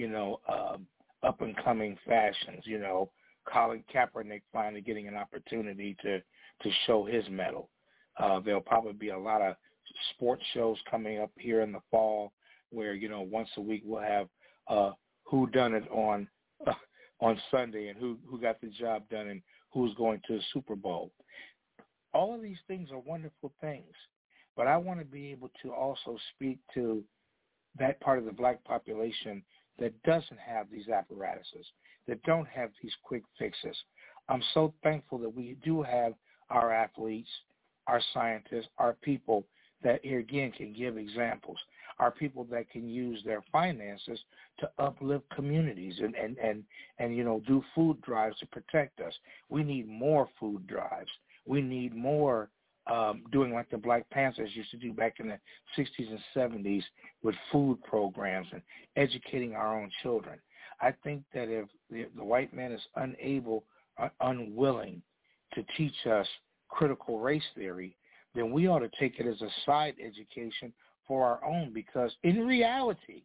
up-and-coming fashions, Colin Kaepernick finally getting an opportunity to show his mettle. There'll probably be a lot of sports shows coming up here in the fall where, once a week we'll have who done it on Sunday and who got the job done and who's going to the Super Bowl. All of these things are wonderful things, but I want to be able to also speak to that part of the black population that doesn't have these apparatuses, that don't have these quick fixes. I'm so thankful that we do have our athletes, our scientists, our people that, here again, can give examples, our people that can use their finances to uplift communities and do food drives to protect us. We need more food drives. We need more doing like the Black Panthers used to do back in the 60s and 70s with food programs and educating our own children. I think that if the white man is unable or unwilling to teach us critical race theory, then we ought to take it as a side education for our own, because in reality,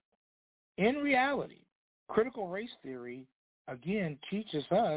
critical race theory, again, teaches us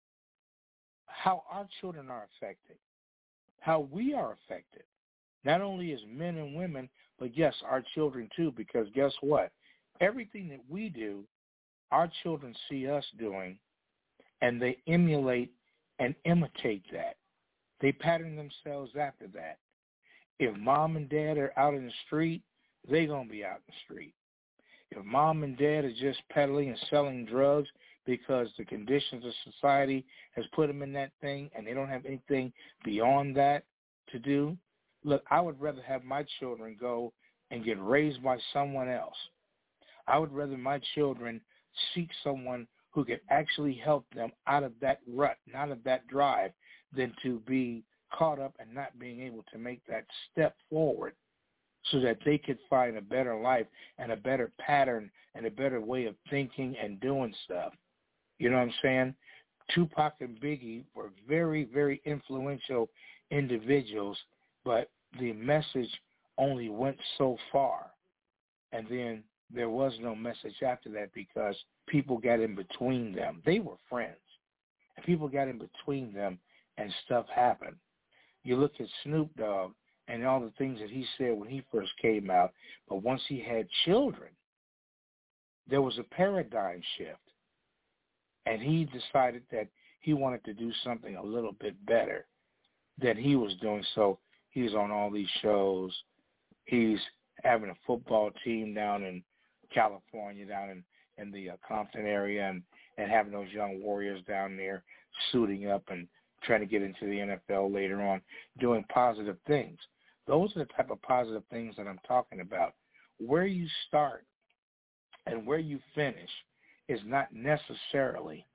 how our children are affected, how we are affected, not only as men and women, but yes, our children too, because guess what? Everything that we do, our children see us doing, and they emulate and imitate that. They pattern themselves after that. If mom and dad are out in the street, they're going to be out in the street. If mom and dad are just peddling and selling drugs because the conditions of society has put them in that thing and they don't have anything beyond that to do, look, I would rather have my children go and get raised by someone else. I would rather my children seek someone who can actually help them out of that rut, out of that drive, than to be caught up and not being able to make that step forward so that they could find a better life and a better pattern and a better way of thinking and doing stuff. You know what I'm saying? Tupac and Biggie were very, very influential individuals, but the message only went so far. And then there was no message after that because people got in between them. They were friends. And people got in between them and stuff happened. You look at Snoop Dogg and all the things that he said when he first came out, but once he had children, there was a paradigm shift. And he decided that he wanted to do something a little bit better than he was doing. So he's on all these shows. He's having a football team down in California, down in the Compton area, and having those young warriors down there suiting up and trying to get into the NFL later on, doing positive things. Those are the type of positive things that I'm talking about. Where you start and where you finish is not necessarily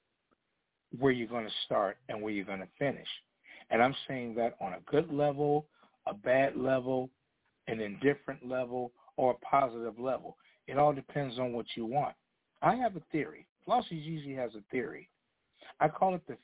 where you're going to start and where you're going to finish. And I'm saying that on a good level, a bad level, an indifferent level, or a positive level. It all depends on what you want. I have a theory. Flossie Jeezy has a theory. I call it the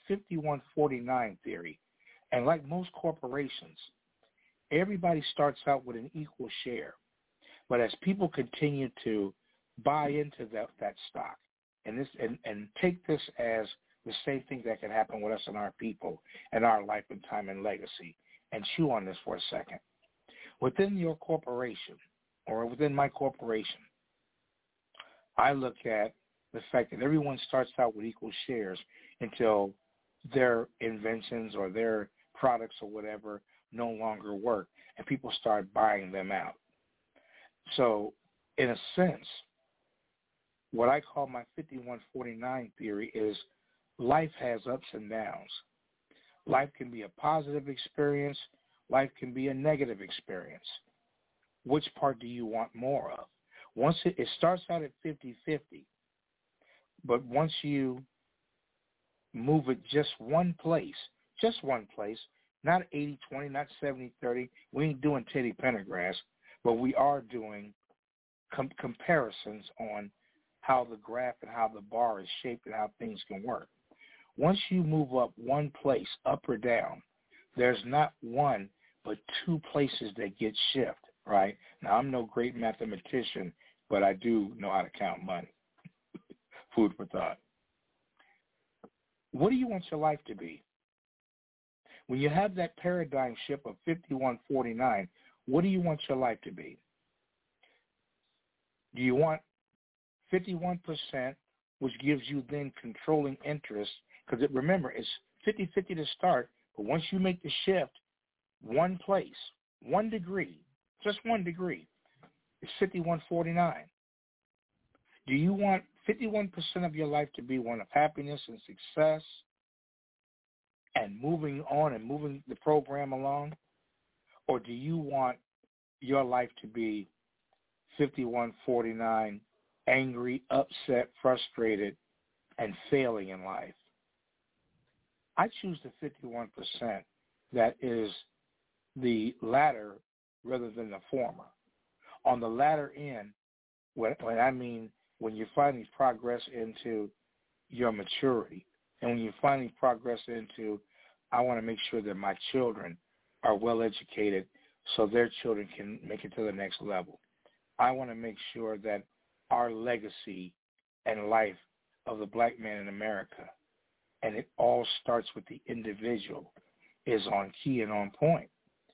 51-49 theory. And like most corporations, everybody starts out with an equal share. But as people continue to buy into that stock and take this as the same thing that can happen with us and our people and our life and time and legacy, and chew on this for a second. Within your corporation or within my corporation, I look at the fact that everyone starts out with equal shares until their inventions or their products or whatever no longer work, and people start buying them out. So, in a sense, what I call my 5149 theory is life has ups and downs. Life can be a positive experience. Life can be a negative experience. Which part do you want more of? Once it starts out at 50-50, but once you move it just one place, not 80-20, not 70-30. We ain't doing Teddy Pendergrass, but we are doing comparisons on how the graph and how the bar is shaped and how things can work. Once you move up one place, up or down, there's not one but two places that get shift, right? Now, I'm no great mathematician, but I do know how to count money. Food for thought. What do you want your life to be? When you have that paradigm shift of 5149, what do you want your life to be? Do you want 51%, which gives you then controlling interest? Because remember, it's 50-50 to start, but once you make the shift, one place, 1 degree, just 1 degree, it's 5149. Do you want 51% of your life to be one of happiness and success and moving on and moving the program along? Or do you want your life to be 5149, angry, upset, frustrated, and failing in life? I choose the 51% that is the latter rather than the former. On the latter end, when I mean when you finally progress into your maturity, and when you finally progress into, I want to make sure that my children are well educated so their children can make it to the next level. I want to make sure that our legacy and life of the black man in America, and it all starts with the individual, is on key and on point.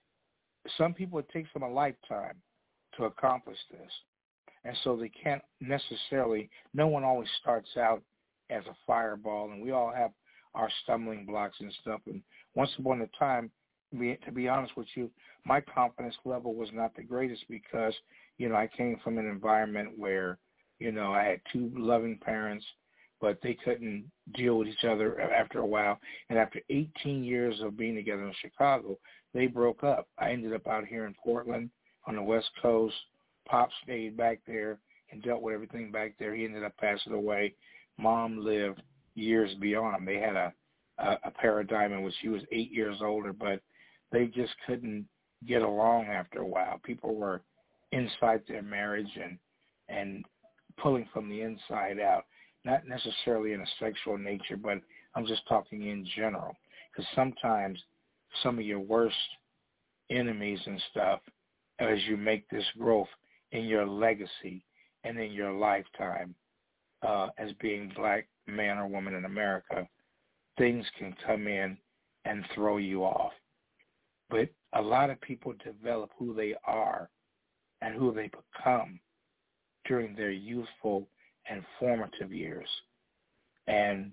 Some people, it takes them a lifetime to accomplish this. And so they can't necessarily, no one always starts out as a fireball, and we all have our stumbling blocks and stuff. And once upon a time, to be honest with you, my confidence level was not the greatest because, I came from an environment where, I had two loving parents, but they couldn't deal with each other after a while. And after 18 years of being together in Chicago, they broke up. I ended up out here in Portland on the West Coast. Pop stayed back there and dealt with everything back there. He ended up passing away. Mom lived years beyond. They had a paradigm in which she was 8 years older, but they just couldn't get along after a while. People were inside their marriage and pulling from the inside out, not necessarily in a sexual nature, but I'm just talking in general. Because sometimes some of your worst enemies and stuff, as you make this growth in your legacy and in your lifetime as being black man or woman in America, things can come in and throw you off. But a lot of people develop who they are and who they become during their youthful and formative years. And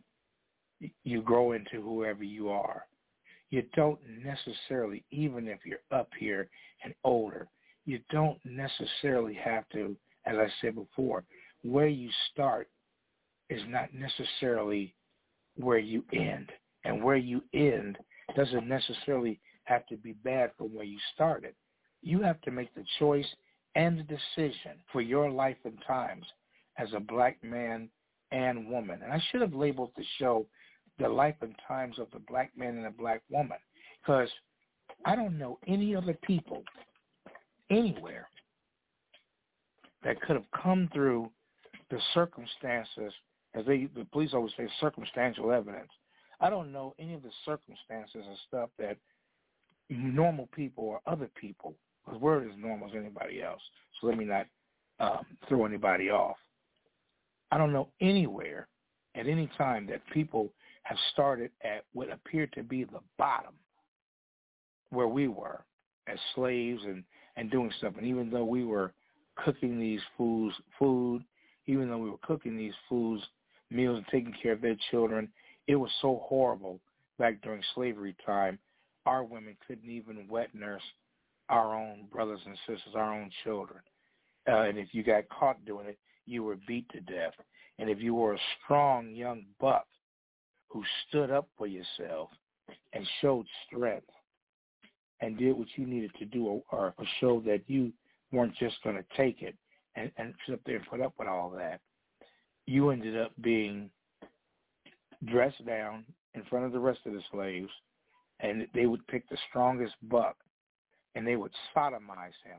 you grow into whoever you are. You don't necessarily, even if you're up here and older, you don't necessarily have to, as I said before, where you start is not necessarily where you end. And where you end doesn't necessarily have to be bad from where you started. You have to make the choice and the decision for your life and times as a black man and woman. And I should have labeled the show The Life and Times of the Black Man and the Black Woman, because I don't know any other people anywhere that could have come through the circumstances, as the police always say, circumstantial evidence. I don't know any of the circumstances and stuff that normal people or other people because we're as normal as anybody else. So let me not throw anybody off. I don't know anywhere at any time that people have started at what appeared to be the bottom where we were as slaves and doing stuff. And even though we were cooking these food, even though we were cooking these meals and taking care of their children, it was so horrible back during slavery time. Our women couldn't even wet nurse our own brothers and sisters, our own children. And if you got caught doing it, you were beat to death. And if you were a strong young buck who stood up for yourself and showed strength and did what you needed to do, or showed that you weren't just going to take it and sit up there and put up with all that, you ended up being dressed down in front of the rest of the slaves, and they would pick the strongest buck, and they would sodomize him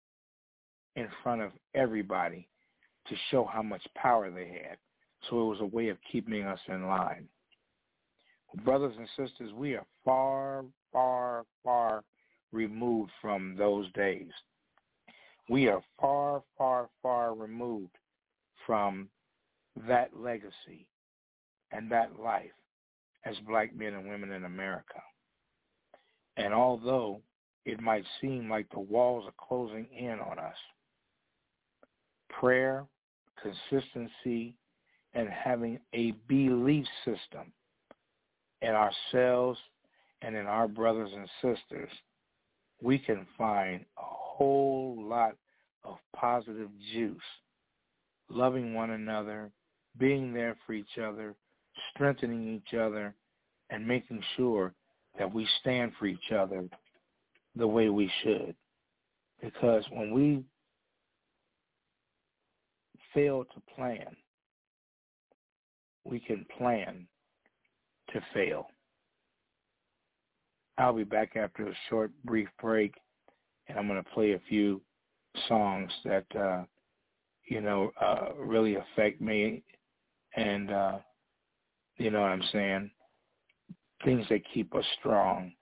in front of everybody to show how much power they had. So it was a way of keeping us in line. Brothers and sisters, we are far, far, far removed from those days. We are far, far, far removed from that legacy and that life as black men and women in America. And although it might seem like the walls are closing in on us, prayer, consistency, and having a belief system in ourselves and in our brothers and sisters, we can find a whole lot of positive juice, loving one another, being there for each other, strengthening each other, and making sure that we stand for each other the way we should. Because when we fail to plan, we can plan to fail. I'll be back after a short, brief break, and I'm going to play a few songs that, really affect me, and, you know what I'm saying, things that keep us strong.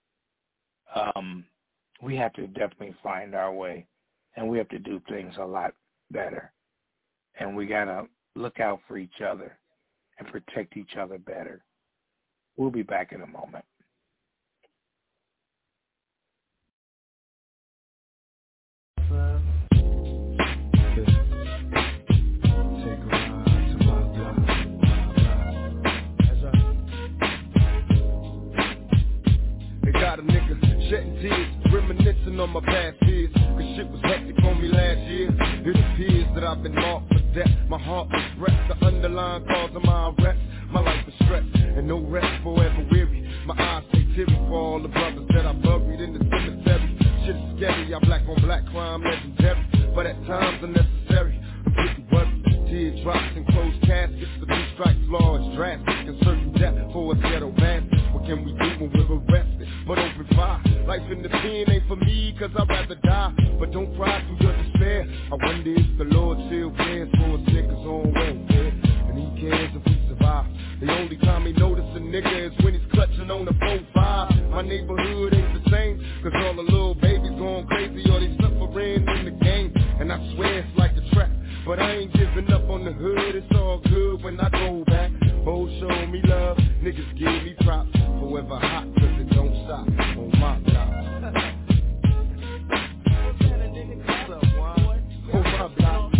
We have to definitely find our way, and we have to do things a lot better, and we got to look out for each other and protect each other better. We'll be back in a moment. Got a nigga shedding tears, reminiscing on my past years, cause shit was hectic on me last year. It appears that I've been marked for death. My heart was wrecked, the underlying cause of my arrest. My life is stress, and no rest, forever weary. My eyes stay teary for all the brothers that I buried in the cemetery. Shit is scary, I'm black on black crime, legendary, but at times unnecessary. I'm getting worried, teardrops and closed caskets. The 2 strikes law is drastic, and certain death for a ghetto man. What can we do when we're arrested? But open fire. Life in the pen ain't for me, cause I'd rather die. But don't cry through your despair. I wonder if the Lord still cares for us niggas on welfare. And he cares if we survive. The only time he notice a nigga is when he's clutching on the 4-5. My neighborhood ain't the same, cause all the little babies going crazy or they suffering in the game. And I swear it's like a trap, but I ain't giving up on the hood. It's all good when I go back. Both show me love, niggas give me props. Forever hot, cause it don't stop on my block. On my block.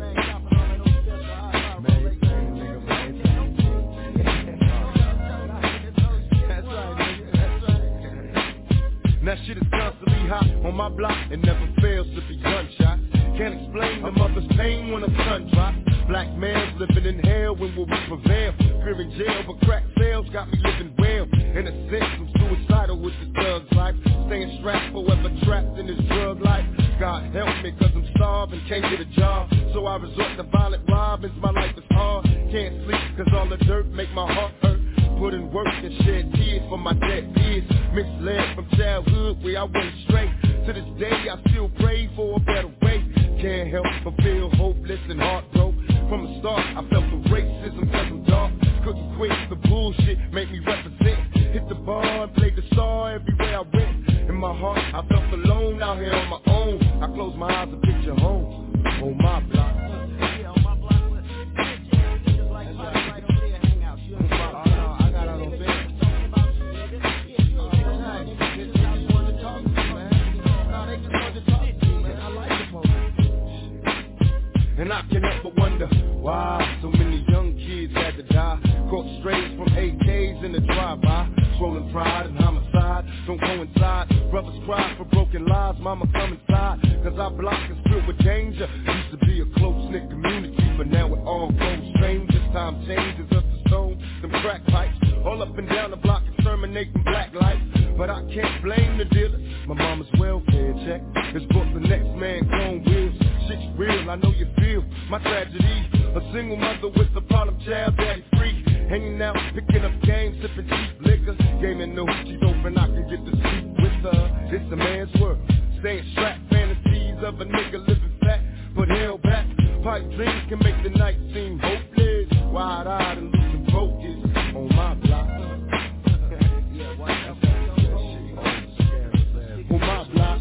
Now shit is constantly hot on my block. It never fails to be gunshots. Can't explain the mother's pain when a son drops. Black man's living in hell, when will we prevail? Fear in jail, but crack sales got me living well. In a sense, I'm suicidal with this thug's life. Staying strapped, forever trapped in this drug life. God help me, cause I'm starving, can't get a job. So I resort to violent robins, my life is hard. Can't sleep, cause all the dirt make my heart hurt. Put in work and shed tears for my dead peers. Misled from childhood where I went astray. To this day I still pray for a better way. Can't help but feel hopeless and heartbroken. From the start I felt the racism cause I'm dark. Couldn't quit the bullshit, make me represent. Hit the bar and play the star everywhere I went. In my heart I felt alone out here on my watch mama come inside, cause our block is filled with danger. Used to be a close-knit community, but now we're all close strangers. Time changes us to stone, them crack pipes, all up and down the block exterminating black life. But I can't blame the dealer, my mama's welfare check has brought the next man chrome wheels. Shit's real, I know you feel my tragedy. A single mother with a problem child, daddy free, hanging out, picking up games, sipping cheap liquor. Gaming no she's open, I can get to sleep with her. It's a man's world, staying strapped, fantasies of a nigga living fat, but held back. Pipe dreams can make the night seem hopeless. Wide-eyed and losing focus on my block. On my block.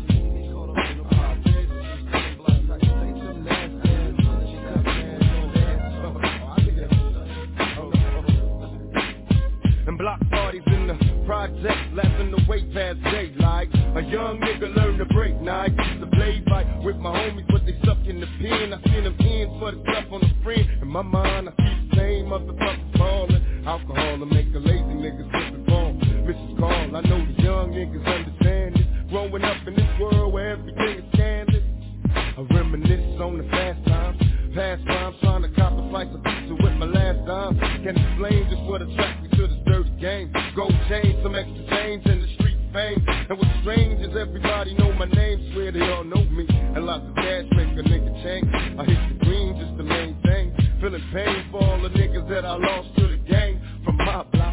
And block parties in the project, laughing away past daylight. A young nigga learned to break night. Used to play fight with my homies, but they stuck in the pen. I seen them in for the stuff on the friend. In my mind, I see the same motherfuckers falling. Alcohol to make a lazy nigga slip and fall. Mrs. Carl, I know the young niggas understand this. Growing up in this world where everything is scandalous. I reminisce on the fast times, past times, trying to cop a slice of pizza with my last dime. Can't explain just what attracted me to this dirty game. Gold chain, some extra change, and the street fame. And what's strange is everybody know my name, swear they all know me. And lots of cash make a nigga change. I hit the green, just the main thing. Feeling pain for all the niggas that I lost to the game from my block.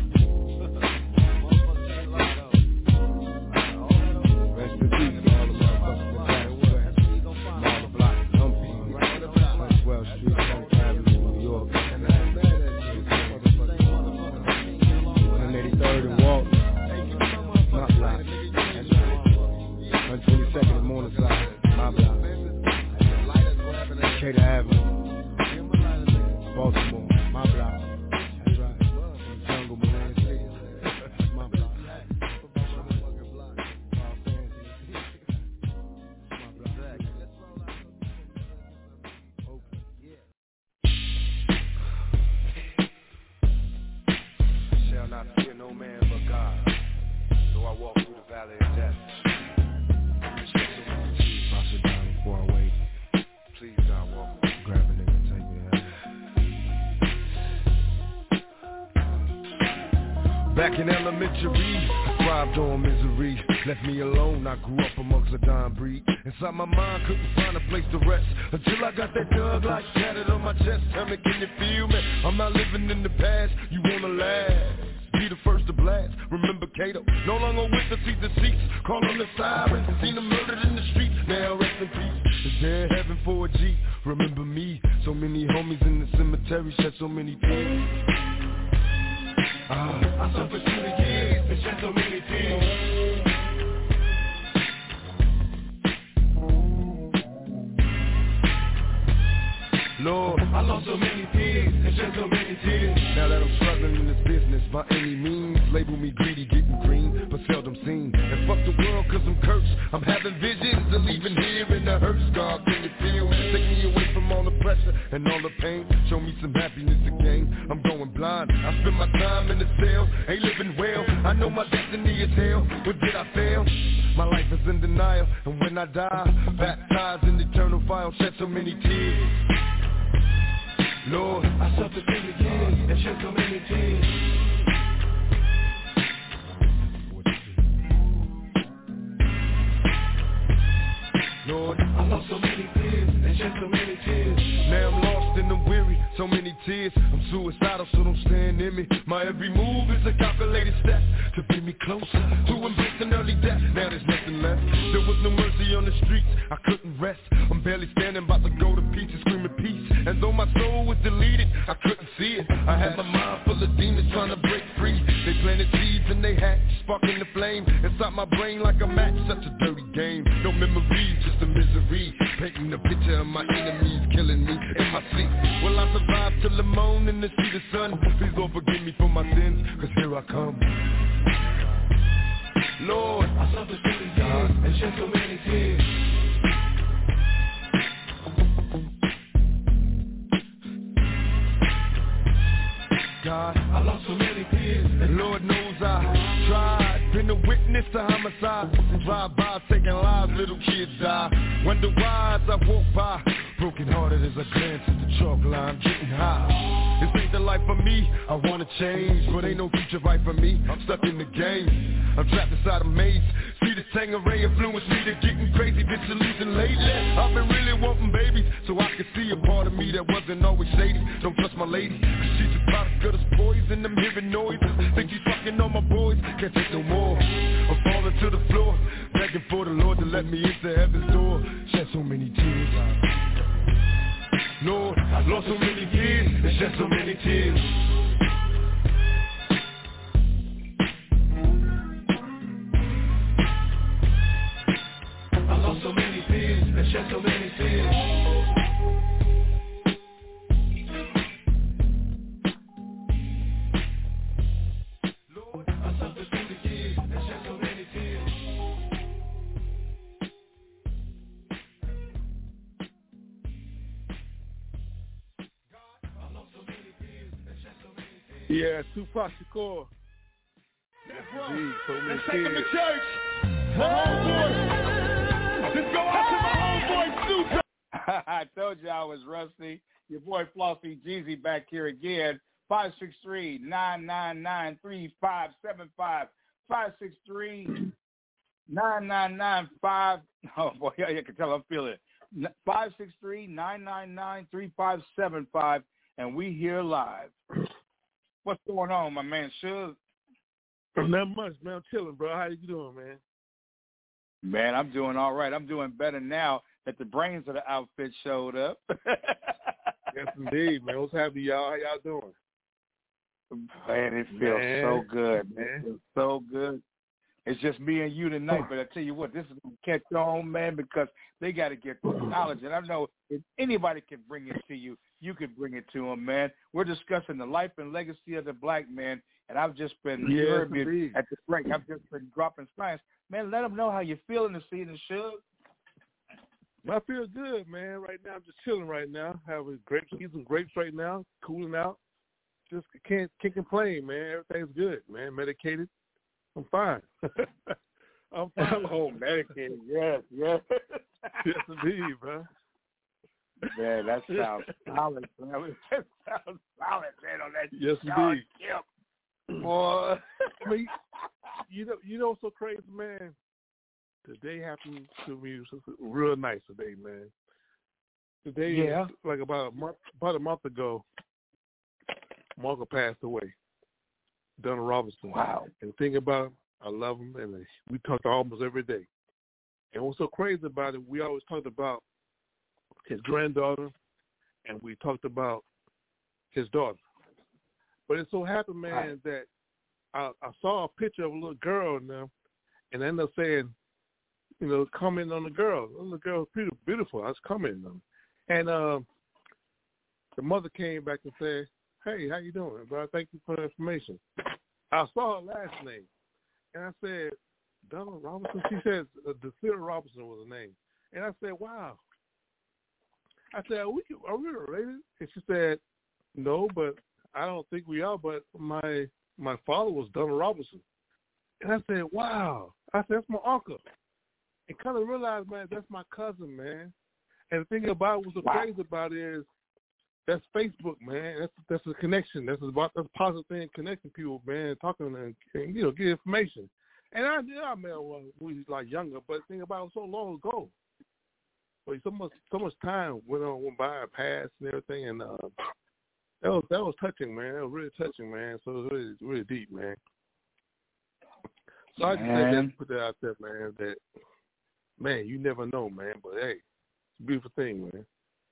Rest in peace to all the motherfuckers that passed away. From all the blocks, some people, 12th Street, 10th Avenue, New York. 183rd and Walton. My block. 122nd and Morningside. My block. Decatur Avenue. Baltimore. My block. That's right. Jungle, Marine City. My block. Shall not fear no man but God. Though I walk through the valley of death. I'll sit down before I wait. Please God walk with me. Grab a nigga and take me out. Back in elementary, I thrived on misery. Left me alone, I grew up amongst a dying breed. Inside my mind, couldn't find a place to rest until I got that thug life tatted on my chest. Tell me, can you feel me? I'm not living in the past, you wanna laugh. Be the first to blast, remember Cato. No longer with the seat seats, call on the sirens. Seen them murdered in the streets, now rest in peace. Is there heaven for a G? Remember me, so many homies in the cemetery shed so many tears. I suffered through the years and shed so many tears. Lord, I lost so many tears and shed so many tears. Now that I'm struggling in this business by any means, label me greedy, getting green, but seldom seen. And fuck the world cause I'm cursed. I'm having visions of leaving here in the hearse. God, can you feel me? Take me away from all the pressure and all the pain. Show me some happiness again. I'm going blind. I spend my time in the cell, ain't living well. I know my destiny is hell, but did I fail? My life is in denial, and when I die, baptized in eternal fire, shed so many tears. Lord, I suffered through the years and shed so many tears. Lord, I lost so many tears and shed so many tears. Now I'm lost and I'm weary, so many tears. I'm suicidal, so don't stand in me. My every move is a calculated step to bring me closer to embracing early death. Now there's nothing left. There was no mercy on the streets, I couldn't rest. I'm barely standing, about to go to pieces, screaming peace. And though my soul was deleted, I couldn't see it. I had my mind full of demons trying to break free. They planted seeds and they hatched, sparking the flame inside my brain like a match. Such a dirty game, no memories, just a misery. Painting a picture of my enemies killing me in my sleep. Will I survive till the morning to see the sun? Please Lord forgive me for my sins, cause here I come. Lord, I suffered through the years and shed so many tears. God, I lost so many kids, and Lord knows I tried. Been a witness to homicides and drive-bys taking lives, little kids die. Wonder why as I walk by, broken hearted as I glance at the chalk line, getting high. This ain't the life for me, I wanna change, but ain't no future right for me. I'm stuck in the game, I'm trapped inside a maze. See the Tangeray influence me to getting crazy, bitch, you're losing lately. I've been really wanting babies, so I could see a part of me that wasn't always shady. Don't trust my lady, cause she's a product of this poison. I'm hearing noises, think she's fucking on my boys. Can't take no more, I'm falling to the floor, begging for the Lord to let me into heaven's door. Shed so many tears, Lord, I lost so many kids, and shed so many tears. I lost so many tears, and shed so many tears. Lord, I suffered through the years, and shed so many tears. Yeah, Tupac Shakur. Indeed, so many Let's take him to kids. church. My homeboy. Let's go out to my homeboy Snoop Dogg. I told you I was rusty. Your boy Flossy Jeezy back here again. 563-999-3575. 563-999-5. Oh boy, yeah, you can tell I'm feeling it. 563-999-3575, and we here live. What's going on, my man? Suge? Not much, man. I'm chilling, bro. How you doing, man? Man, I'm doing all right. I'm doing better now that the brains of the outfit showed up. Yes, indeed, man. What's happening, y'all? How y'all doing? Man, it feels so good, man. It feels so good. It's just me and you tonight, but I tell you what, this is going to catch on, man, because they got to get this knowledge. And I know if anybody can bring it to you, you can bring it to them, man. We're discussing the life and legacy of the black man, and I've just been, you heard me at the break, I've just been dropping science. Man, let them know how you're feeling this season, Suge. I feel good, man. Right now, I'm just chilling right now. Having grapes, eating some grapes right now, cooling out. Just can't complain, man. Everything's good, man. Medicated. I'm fine. I'm fine. Oh, medicated. Yes. Yes, indeed, bro. Man, that sounds solid, man. That sounds solid, man, on that. Yes, indeed. Boy. I mean, you know what's so crazy, man? Today happened to me. It was real nice today, man. Today, like about a month ago, Margaret passed away. Donna Robinson. Wow. And the thing about him, I love him, and we talked almost every day. And what's so crazy about it, we always talked about his granddaughter, and we talked about his daughter. But it so happened, man, that I saw a picture of a little girl now, and I ended up saying, comment on the girl. The little girl was beautiful. I was commenting on her. And the mother came back and said, hey, how you doing, bro? Thank you for the information. I saw her last name, and I said, Donald Robinson? She said, Desira Robinson was her name. And I said, wow. I said, are we related? And she said, no, but I don't think we are, but my father was Donald Robinson. And I said, wow. I said, that's my uncle. And kind of realized, man, that's my cousin, man. And the thing about what's so crazy about it is that's Facebook, man. That's a connection. That's a positive thing, connecting people, man, talking and get information. And I met when we was like younger, but the thing about it was so long ago. But so much time went by, passed and everything, and that was touching, man. That was really touching, man. So it was really, really deep, man. So I just said that, put that out there, man. That man, you never know, man. But hey, it's a beautiful thing, man.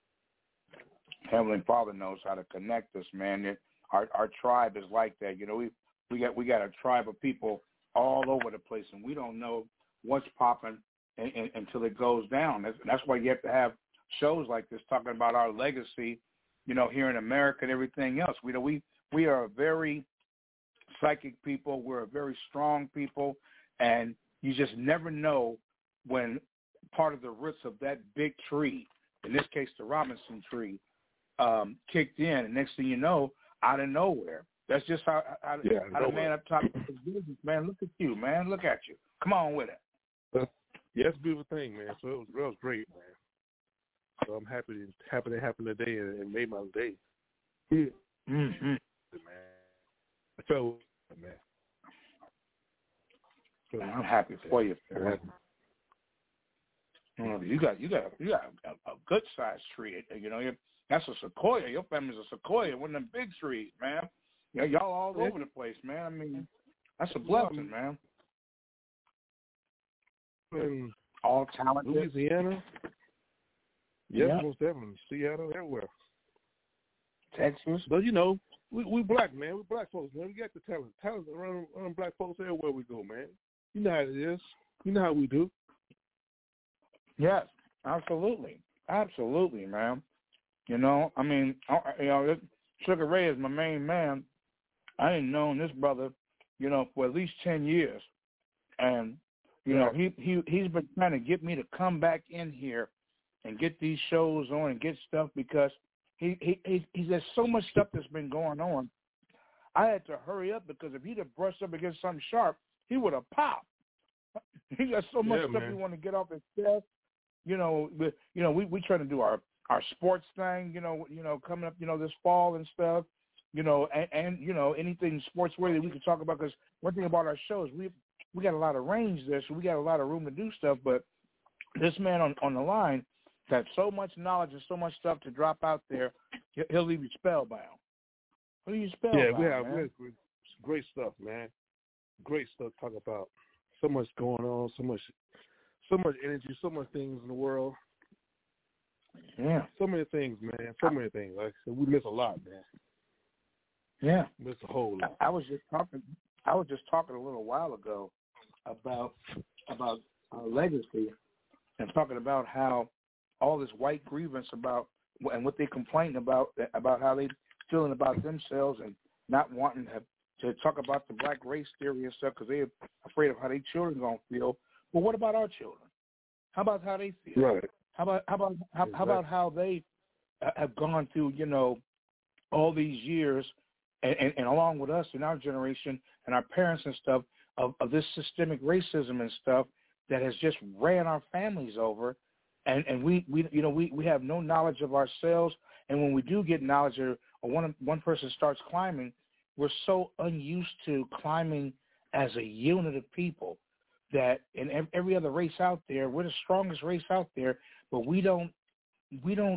Heavenly Father knows how to connect us, man. Our tribe is like that. We got a tribe of people all over the place, and we don't know what's popping until it goes down. That's why you have to have shows like this talking about our legacy, here in America and everything else. We are a very psychic people. We're a very strong people, and you just never know when part of the roots of that big tree, in this case the Robinson tree, kicked in, and next thing you know, out of nowhere, That's just how the man up top is business, man. Look at you, man. Look at you. Come on with it. Yeah, it's a beautiful thing, man. So it was great, man. So I'm happy it happened today and made my day. Yeah. Mm-hmm. Man. I felt, man. I'm happy for you. You got a good sized tree. You know, that's a sequoia. Your family's a sequoia, one of them big trees, man. Y'all all over the place, man. I mean, that's a blessing, man. All talented. Louisiana. Yes, most definitely. Seattle, everywhere. Texas. But, you know, we black, man. We black folks, man. We got the talent. Talent around black folks everywhere we go, man. You know how it is. You know how we do. Yes, absolutely. Absolutely, man. You know, I mean, Sugar Ray is my main man. I ain't known this brother, you know, for at least 10 years. And, you know, he's been trying to get me to come back in here and get these shows on and get stuff because he's there's so much stuff that's been going on. I had to hurry up because if he'd have brushed up against something sharp, he would have popped. He got so much stuff he want to get off his chest. We trying to do our sports thing, you know, coming up, you know, this fall and stuff, you know, and you know, anything sports worthy we can talk about. Because one thing about our shows, we got a lot of range there, so we got a lot of room to do stuff. But this man on the line got so much knowledge and so much stuff to drop out there, he'll leave you spellbound. He'll leave you spellbound. Yeah, we have great stuff, man. Great stuff to talk about. So much going on, so much energy, so much things in the world. Yeah. So many things, man. So many things. Like I said, we miss a lot, man. Yeah. Miss a whole lot. I was just talking a little while ago about our legacy and talking about how all this white grievance about and what they complain about how they feeling about themselves and not wanting to talk about the black race theory and stuff because they're afraid of how their children going to feel. But what about our children? How about how they feel? Right. How about how they have gone through, you know, all these years and along with us in our generation and our parents and stuff of this systemic racism and stuff that has just ran our families over, and we have no knowledge of ourselves, and when we do get knowledge or one person starts climbing, we're so unused to climbing as a unit of people that in every other race out there, we're the strongest race out there, but we don't do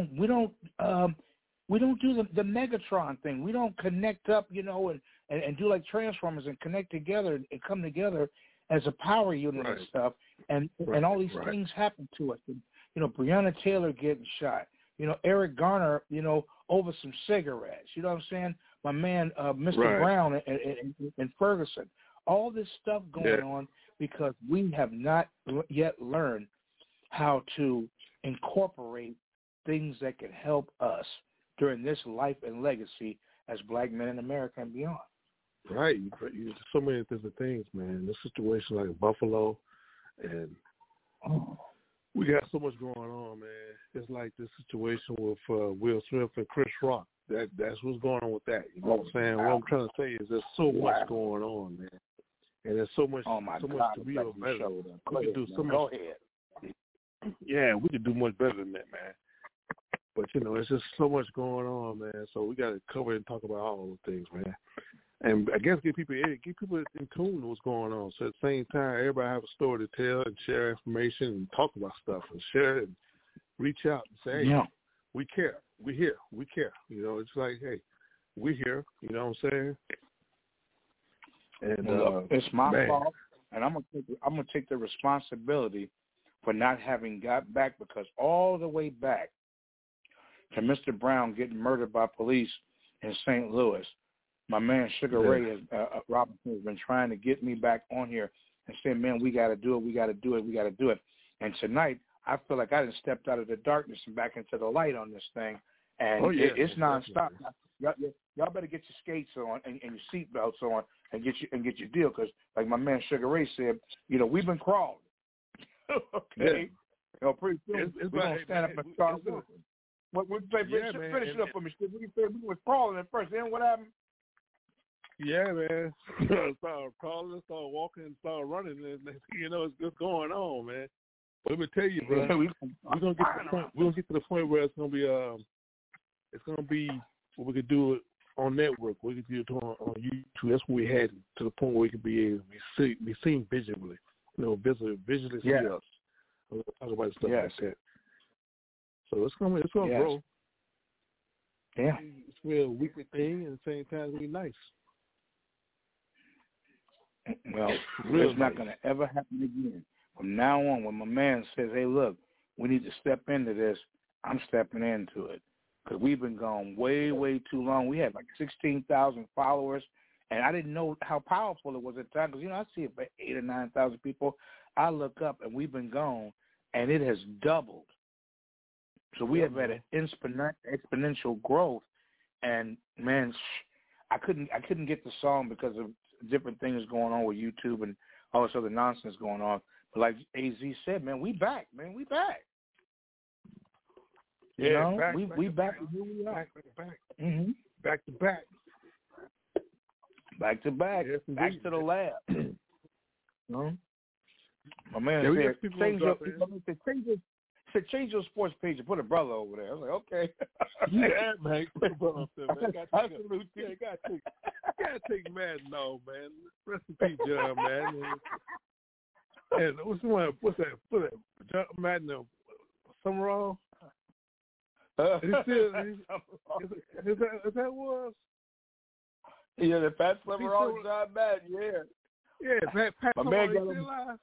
the Megatron thing. We don't connect up, you know, and do like Transformers and connect together and come together as a power unit and stuff. And all these things happen to us. And, you know, Breonna Taylor getting shot. You know, Eric Garner, you know, over some cigarettes. You know what I'm saying? My man, Mr. Brown and Ferguson. All this stuff going on because we have not yet learned how to incorporate things that can help us during this life and legacy as black men in America and beyond. Right. So many different things, man. This situation like Buffalo, and we got so much going on, man. It's like this situation with Will Smith and Chris Rock. That's what's going on with that. You know what I'm saying? What I'm trying to say is there's so much going on, man. And there's so much, much to be better. We could do so much. Go ahead. Yeah, we could do much better than that, man. But, you know, it's just so much going on, man. So we got to cover and talk about all those things, man. And I guess get people in tune with what's going on. So at the same time, everybody have a story to tell and share information and talk about stuff and share it and reach out and say, hey, we care. We're here. We care. You know, it's like, hey, we're here. You know what I'm saying? And look, it's my fault, and I'm gonna take the responsibility for not having got back, because all the way back to Mr. Brown getting murdered by police in St. Louis, my man Sugar Ray Robinson has been trying to get me back on here and saying, man, we got to do it. And tonight, I feel like I done stepped out of the darkness and back into the light on this thing, and it's nonstop. Y'all better get your skates on and your seatbelts on and get your deal, because like my man Sugar Ray said, you know, we've been crawling. Okay, you know, pretty soon we're gonna stand up and start working. Finish it up for me. We were crawling at first. Then what happened? Yeah, man. Start crawling, start walking, start running, and you know it's just going on, man. But let me tell you, bro, we're gonna get to the point. We're gonna get to the point where it's gonna be what we could do on network. We could do it on YouTube. That's what we had to the point where we could be able to be seen visually, visually see us. We'll talk about stuff like that. So it's gonna grow. Yeah, it's a real weekly thing, and at the same time, it's gonna be nice. Well, it's not going to ever happen again. From now on, when my man says, hey, look, we need to step into this, I'm stepping into it. Because we've been gone way, way too long. We had like 16,000 followers, and I didn't know how powerful it was at the time. Because, I see it for 8,000 or 9,000 people. I look up, and we've been gone, and it has doubled. So we have had an exponential growth. And, man, I couldn't get the song because of different things going on with YouTube and all this other nonsense going on. But like AZ said, man, we back. Yeah, we back. Here we are. Back. Mm-hmm. Back to back. Back to back. Yes, back to the lab. My man said, change your sports page and put a brother over there. I was like, okay. Yeah, man. Put a brother up there, man. Gotta take Madden off, man. Rest in peace, John, man. And what's that? John Madden, Summerall? Is that was? Yeah, the Pat Summerall, John Madden, yeah. Yeah, Pat Summerall, is still alive?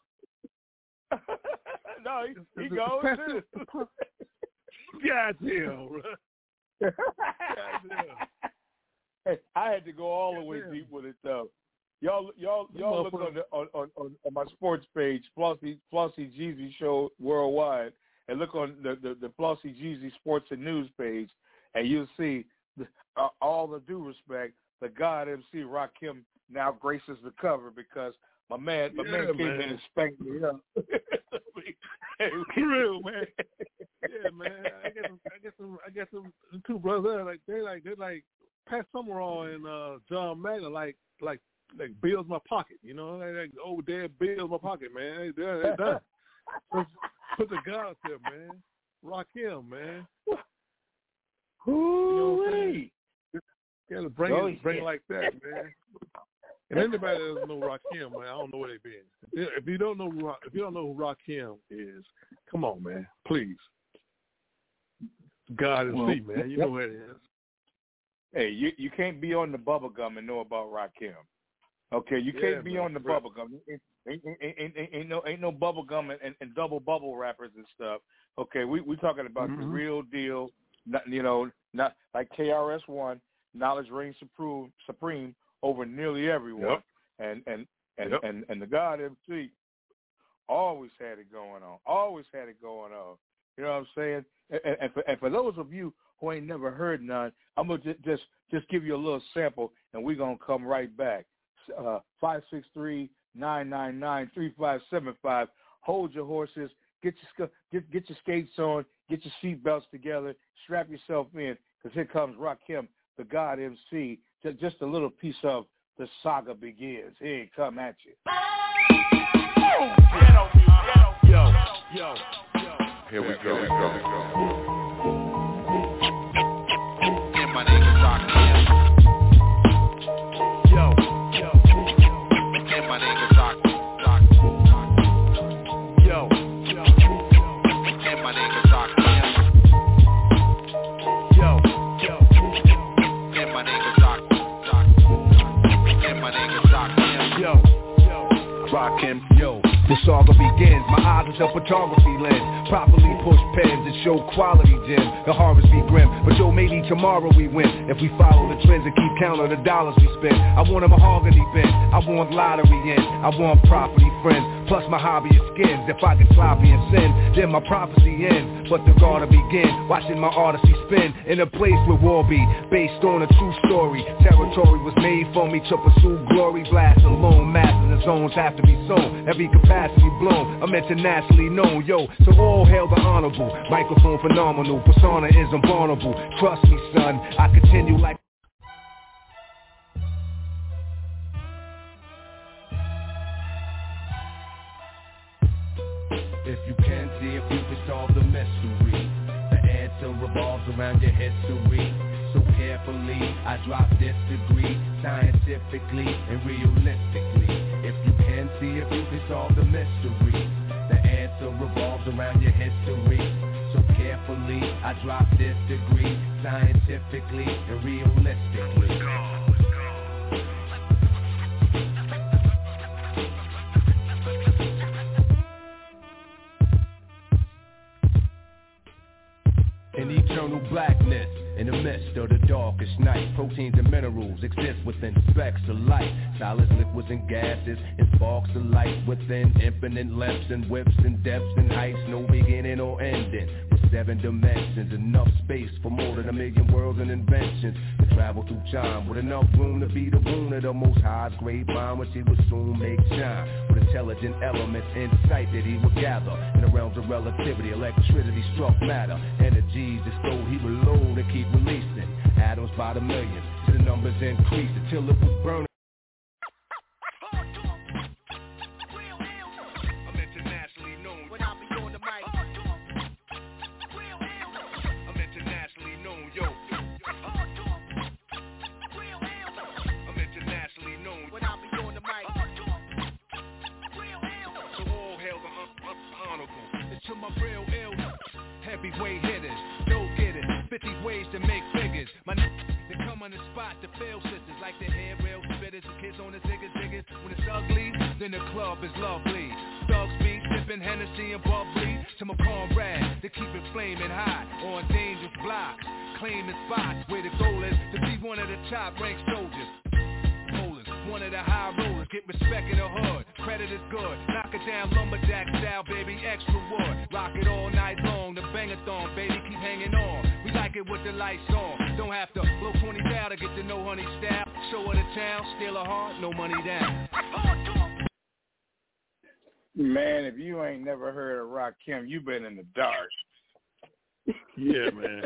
No, he goes too. Goddamn, bro. Goddamn. Hey, I had to go all the way deep with it though. Y'all look on my sports page, Flossy Jeezy Show Worldwide, and look on the Flossy Jeezy Sports and News page, and you'll see all the due respect, the God MC Rakim now graces the cover because my man came in and spanked me up. Real, man. Yeah, man. I get some two brothers they're like Pat Summerall and John Madden like bills my pocket, like old dad bills my pocket, man. They're done. Put the God out there, man. Rock him, man. Hoo-wee. Gotta bring it like that, man. And anybody that doesn't know Rakim, man, I don't know where they been. If you don't know who Rakim is, come on, man, please. God and see, man. You know where it is. Hey, you can't be on the bubblegum and know about Rakim. Okay, you can't be on the bubblegum. Ain't no bubblegum and double bubble rappers and stuff. Okay, we talking about the real deal. Not like KRS-One. Knowledge reigns supreme over nearly everyone. Yep. And the God MC always had it going on. You know what I'm saying? And for those of you who ain't never heard none, I'm gonna just give you a little sample, and we're gonna come right back. 563-999-3575. Hold your horses. Get your skates on. Get your seatbelts together. Strap yourself in, because here comes Rakim, the God MC. Just a little piece of the saga begins. Here it come at you. Yo. Here we go. And my name is Rakim. Yo. And my name is Rakim. Yo. And my name is Rakim. Yo. And my name is Rakim. And my name is Rakim. Yo. Rakim. Yo. The saga begins, my eyes is a photography lens. Properly push pens and show quality gems. The harvest be grim, but yo, maybe tomorrow we win. If we follow the trends and keep count of the dollars we spend. I want a mahogany bin, I want lottery in. I want property friends, plus my hobby is skins. If I get sloppy and sin, then my prophecy ends. But the gotta begin, watching my odyssey spin. In a place where war be, based on a true story. Territory was made for me to pursue glory. Blast alone, masters and zones have to be sown. Every capacity blown, I'm internationally known. Yo, so all hail the honorable. Microphone phenomenal, persona is unvulnerable. Trust me, son, I continue like If you can see if you can solve the mystery, the answer revolves around your history. So carefully, I drop this degree, scientifically and realistically. If you can see if you can solve the mystery, the answer revolves around your history. So carefully, I drop this degree, scientifically and realistically. In eternal blackness, in the midst of the darkest night, proteins and minerals exist within specks of light. Solids, liquids, and gases, and sparks of light within infinite lengths and widths and depths and heights, no beginning or ending. With 7 dimensions, enough space for more than 1 million worlds and inventions to travel through time, with enough room to be the wound of the most highest grade mind, which he would soon make shine. With intelligent elements, insight that he would gather in the realms of relativity, electricity struck matter, energies bestowed, he would load and keep releasing atoms by the millions, till the numbers increased until it was burning. I'm internationally known when I be on the mic. I'm internationally known, yo. I'm internationally known when I be on the mic. So all hail the honorable. It's to my real ill, heavyweight hitters, go get it. 50 ways to make figures. My they come on the spot to fail sisters like the hair rail spitters and kids on the ziggers. When it's ugly, then the club is lovely. Thugs be sipping Hennessy and bubbly to my comrade to keep it flaming hot on dangerous blocks, claiming spots where the goal is to be one of the top ranked soldiers. One of the high rollers, get respect in the hood, credit is good, knock it down lumberjack style, baby, extra wood, rock it all night long, the bang-a-thon, baby, keep hanging on, we like it with the lights on, don't have to blow 20 down to get to know honey style, show her the town, steal her heart, no money down. Man, if you ain't never heard of Rakim, you been in the dark. Yeah, man.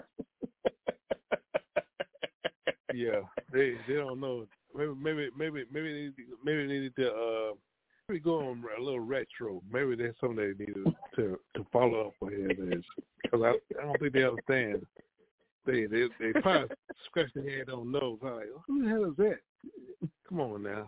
Yeah, they don't know. Maybe they need to maybe go on a little retro. Maybe there's something they need to follow up on here. Because I don't think they understand. They probably scratch their head on nose. I'm like, who the hell is that? Come on now.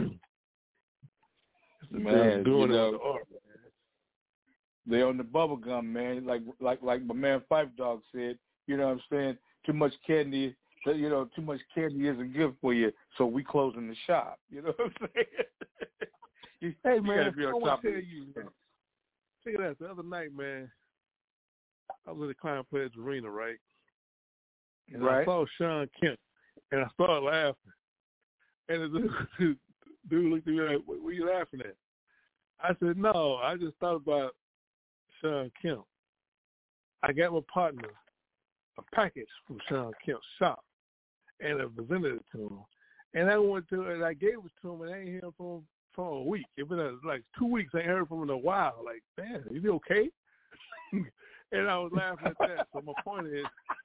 Man, doing it on the art, man. They on the bubble gum, man. Like my man Fife Dog said. You know what I'm saying? Too much candy. Too much candy isn't good for you, so we closing the shop. You know what I'm saying? Hey, man, gotta be on I want top to of tell you, check it out. The other night, man, I was at the Clown Players Arena, right? And I saw Sean Kemp, and I started laughing. And the dude looked at me like, what are you laughing at? I said, no, I just thought about Sean Kemp. I got my partner a package from Sean Kemp's shop, and I presented it to him. And I went to it, I gave it to him, and I ain't heard from him for a week. It's been like 2 weeks. I ain't heard from him in a while. Like, damn, is he okay? And I was laughing at that. So my point is,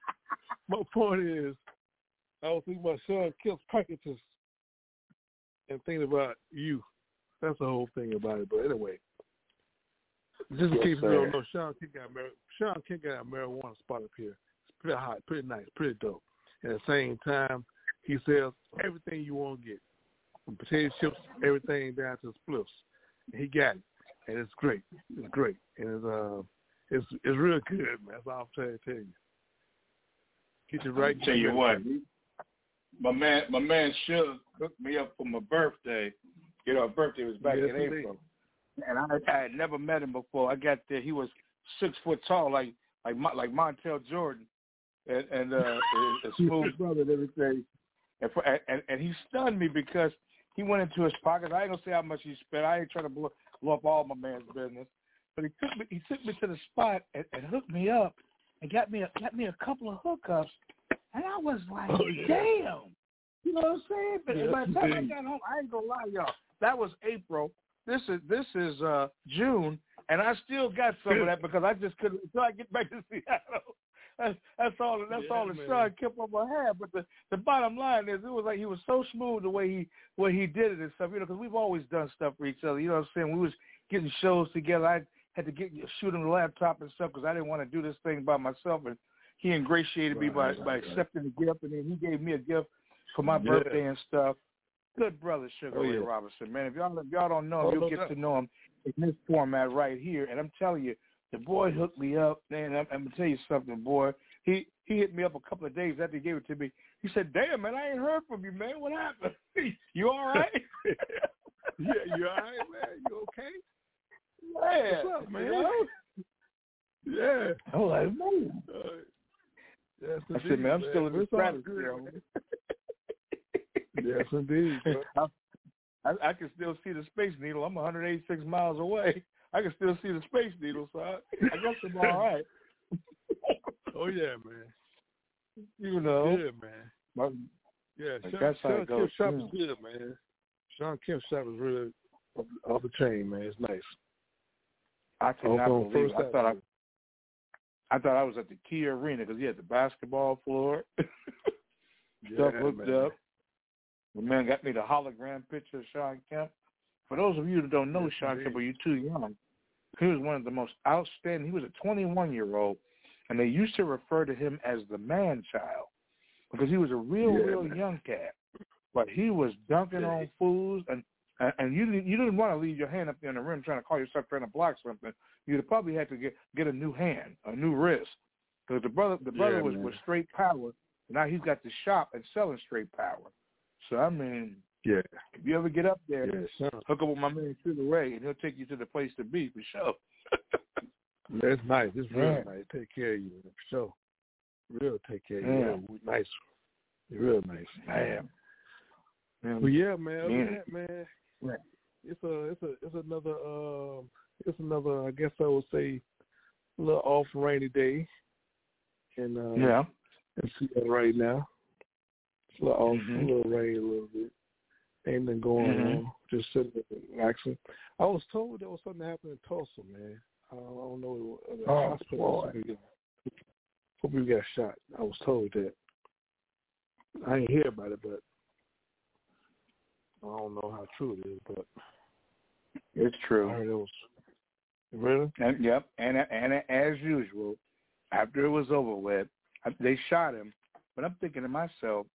I was thinking about Sean Kemp's packages and thinking about you. That's the whole thing about it. But anyway, just in case you don't know, Sean Kemp got a marijuana spot up here. It's pretty hot, pretty nice, pretty dope. And at the same time, he sells everything you want to get, from potato chips, everything down to spliffs. And he got it, and it's great. It's great, and it's real good, man. That's all I'm trying to tell you. Get you right. Tell you what, my man Suge hooked me up for my birthday. You know, my birthday was back in April, and I had never met him before. I got there, he was 6 foot tall, like Montel Jordan, and a smooth brother and everything. And he stunned me because he went into his pockets. I ain't gonna say how much he spent. I ain't trying to blow up all my man's business, but he took me to the spot and hooked me up and got me a couple of hookups, and I was like, damn. You know what I'm saying? But by the time I got home, I ain't gonna lie, y'all. That was April. This is June, and I still got some of that because I just couldn't until I get back to Seattle. That's all the sun kept on my head. But the bottom line is, it was like he was so smooth the way he did it and stuff. You know, because we've always done stuff for each other. You know what I'm saying? We was getting shows together. had to shoot him the laptop and stuff because I didn't want to do this thing by myself. And he ingratiated me by accepting the gift, and then he gave me a gift for my birthday and stuff. Good brother, Sugar Ray Robinson, man. If y'all don't know him, you'll get to know him in this format right here. And I'm telling you, the boy hooked me up, man. I'm gonna tell you something, boy. He hit me up a couple of days after he gave it to me. He said, "Damn, man, I ain't heard from you, man. What happened? You all right?" Yeah, you all right, man? You okay? Yeah. What's up, man? Yeah. I'm like, man. Yes, I said, man, I'm still in the stratosphere. Yes, indeed. I can still see the Space Needle. I'm 186 miles away. I can still see the Space Needle, so I guess I'm all right. Oh, yeah, man. You know. Good, man. Yeah, Sean Kemp shop is good, man. Sean Kemp shop is really off the chain, man. It's nice. I cannot believe it. I thought I was at the Key Arena because he had the basketball floor. Stuff hooked up. The man got me the hologram picture of Sean Kemp. For those of you that don't know Sean Kemp, or you're too young, he was one of the most outstanding. He was a 21-year-old, and they used to refer to him as the man-child because he was a real young cat. But he was dunking on fools, and you didn't want to leave your hand up there in the rim trying to call yourself trying to block something. You'd probably had to get a new hand, a new wrist, because the brother was straight power. Now he's got the shop and selling straight power. So I mean, if you ever get up there, hook up with my man Sugar Ray, and he'll take you to the place to be for sure. That's nice. It's real nice. Take care of you for sure. Real take care of you. Yeah. Nice. Real nice. Man. Well, yeah, man. Other than that, man, it's another. I guess I would say a little off rainy day, and see that right now. It's a little off, a little rain, a little bit. Ain't nothing going on. Just sitting there relaxing. I was told there was something happening in Tulsa, man. I don't know. Hospital. Four people got shot. I was told that. I ain't hear about it, but I don't know how true it is. But it's true. I heard it was really. And as usual, after it was over with, they shot him. But I'm thinking to myself,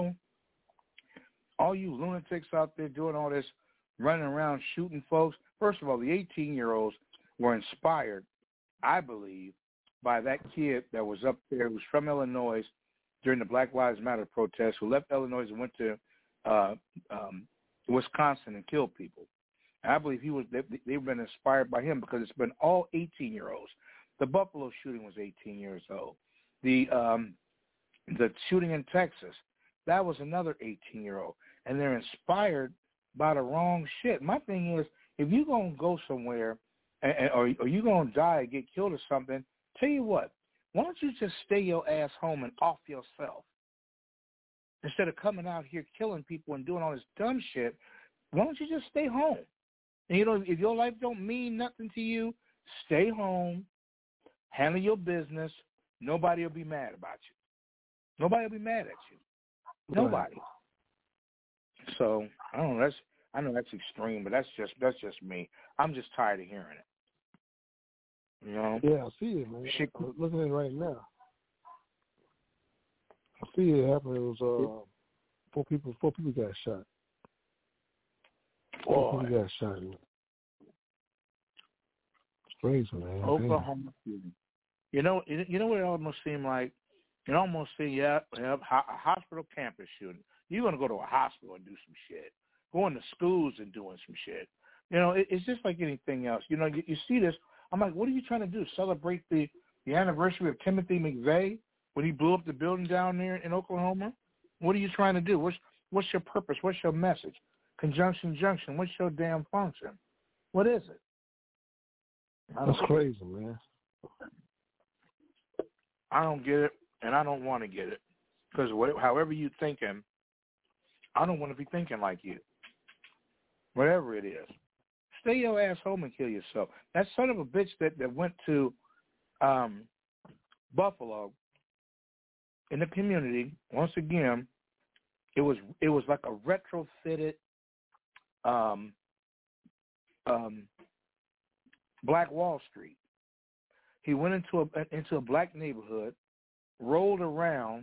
all you lunatics out there doing all this running around shooting folks. First of all, the 18-year-olds were inspired, I believe, by that kid that was up there who was from Illinois during the Black Lives Matter protests, who left Illinois and went to Wisconsin and killed people. And I believe they've been inspired by him because it's been all 18-year-olds. The Buffalo shooting was 18 years old. The shooting in Texas, that was another 18-year-old. And they're inspired by the wrong shit. My thing is, if you're going to go somewhere or you're going to die or get killed or something, tell you what, why don't you just stay your ass home and off yourself? Instead of coming out here killing people and doing all this dumb shit, why don't you just stay home? And, if your life don't mean nothing to you, stay home, handle your business. Nobody will be mad about you. Nobody will be mad at you. Nobody. So I don't know. I know that's extreme, but that's just me. I'm just tired of hearing it. Yeah, I see it, man. I'm looking at it right now. I see it happen. It was four people got shot. Four people got shot. It's crazy, man. Oklahoma City. You know what it almost seemed like? It almost seemed, a hospital campus shooting. You're going to go to a hospital and do some shit. Going to schools and doing some shit. It's just like anything else. You see this. I'm like, what are you trying to do? Celebrate the anniversary of Timothy McVeigh when he blew up the building down there in Oklahoma? What are you trying to do? What's your purpose? What's your message? Conjunction junction. What's your damn function? What is it? That's crazy, man. I don't get it, and I don't want to get it. Because however you're thinking, I don't want to be thinking like you. Whatever it is. Stay your ass home and kill yourself. That son of a bitch that went to Buffalo in the community, once again, it was like a retrofitted Black Wall Street. He went into a black neighborhood, rolled around,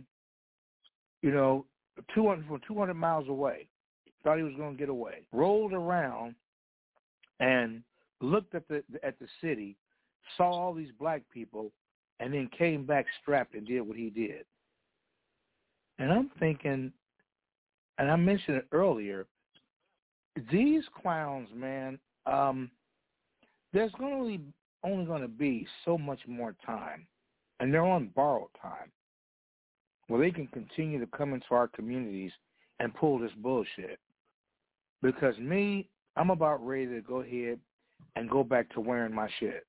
200 miles away. Thought he was going to get away. Rolled around and looked at the city, saw all these black people, and then came back strapped and did what he did. And I'm thinking, and I mentioned it earlier, these clowns, man, there's only going to be so much more time, and they're on borrowed time, where they can continue to come into our communities and pull this bullshit. Because I'm about ready to go ahead and go back to wearing my shit.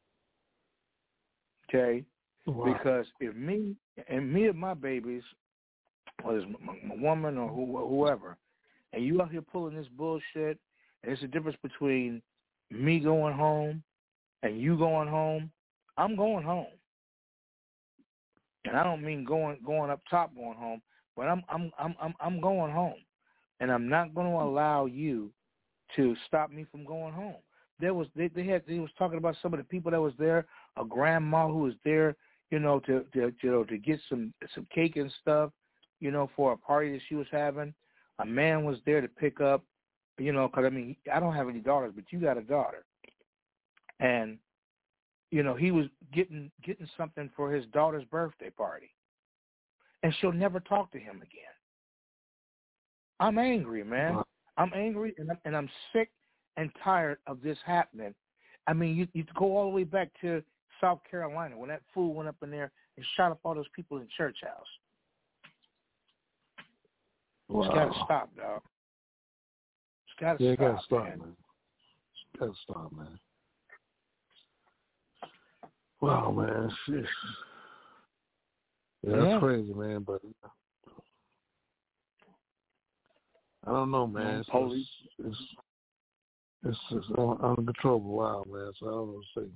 Okay? Wow. Because if me and my babies, whether it's my woman or whoever, and you out here pulling this bullshit, and it's the difference between me going home and you going home, I'm going home. And I don't mean going up top going home, but I'm going home. And I'm not going to allow you to stop me from going home. They was talking about some of the people that was there, a grandma who was there, to get some cake and stuff, for a party that she was having. A man was there to pick up, because I don't have any daughters, but you got a daughter. And, he was getting something for his daughter's birthday party. And she'll never talk to him again. I'm angry, man. Wow. I'm angry, and I'm sick and tired of this happening. I mean, you go all the way back to South Carolina when that fool went up in there and shot up all those people in Church House. Wow. It's got to stop, dog. It's got to stop. It got to stop, man. It's got to stop, man. Wow, man. Shit. Yeah, that's crazy, man, but I don't know, man. It's just uncontrollable. Wow, man. So I don't know what to say.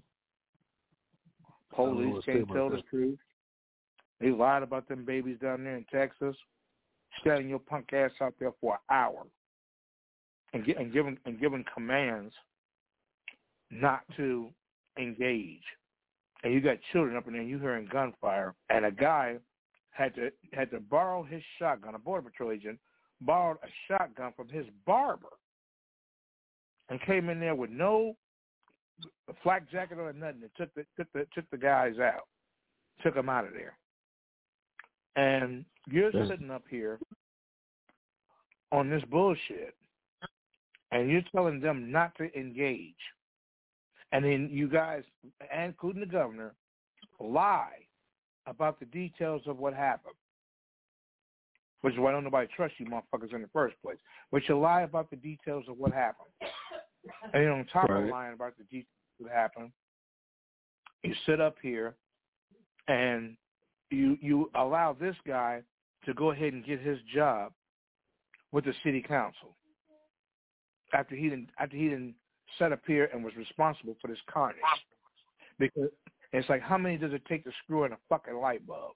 Police can't tell the truth. They lied about them babies down there in Texas, standing your punk ass out there for an hour and giving commands not to engage. And you got children up in there, and you hearing gunfire, and a guy had to borrow his shotgun. A Border Patrol agent borrowed a shotgun from his barber and came in there with no flak jacket or nothing, and took the guys out, took them out of there. And you're sitting up here on this bullshit, and you're telling them not to engage. And then you guys, including the governor, lie about the details of what happened, which is why don't nobody trust you motherfuckers in the first place. But you lie about the details of what happened. And then on top of lying about the details of what happened, you sit up here and you allow this guy to go ahead and get his job with the city council after he didn't set up here and was responsible for this carnage. Because it's like, how many does it take to screw in a fucking light bulb?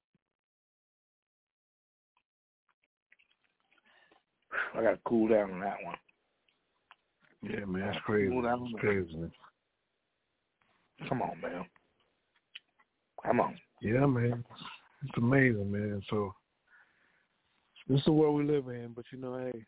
I got to cool down on that one. Yeah, man, that's crazy. It's crazy, man. Come on, man. Come on. Yeah, man. It's amazing, man. So, this is the world we live in, but hey,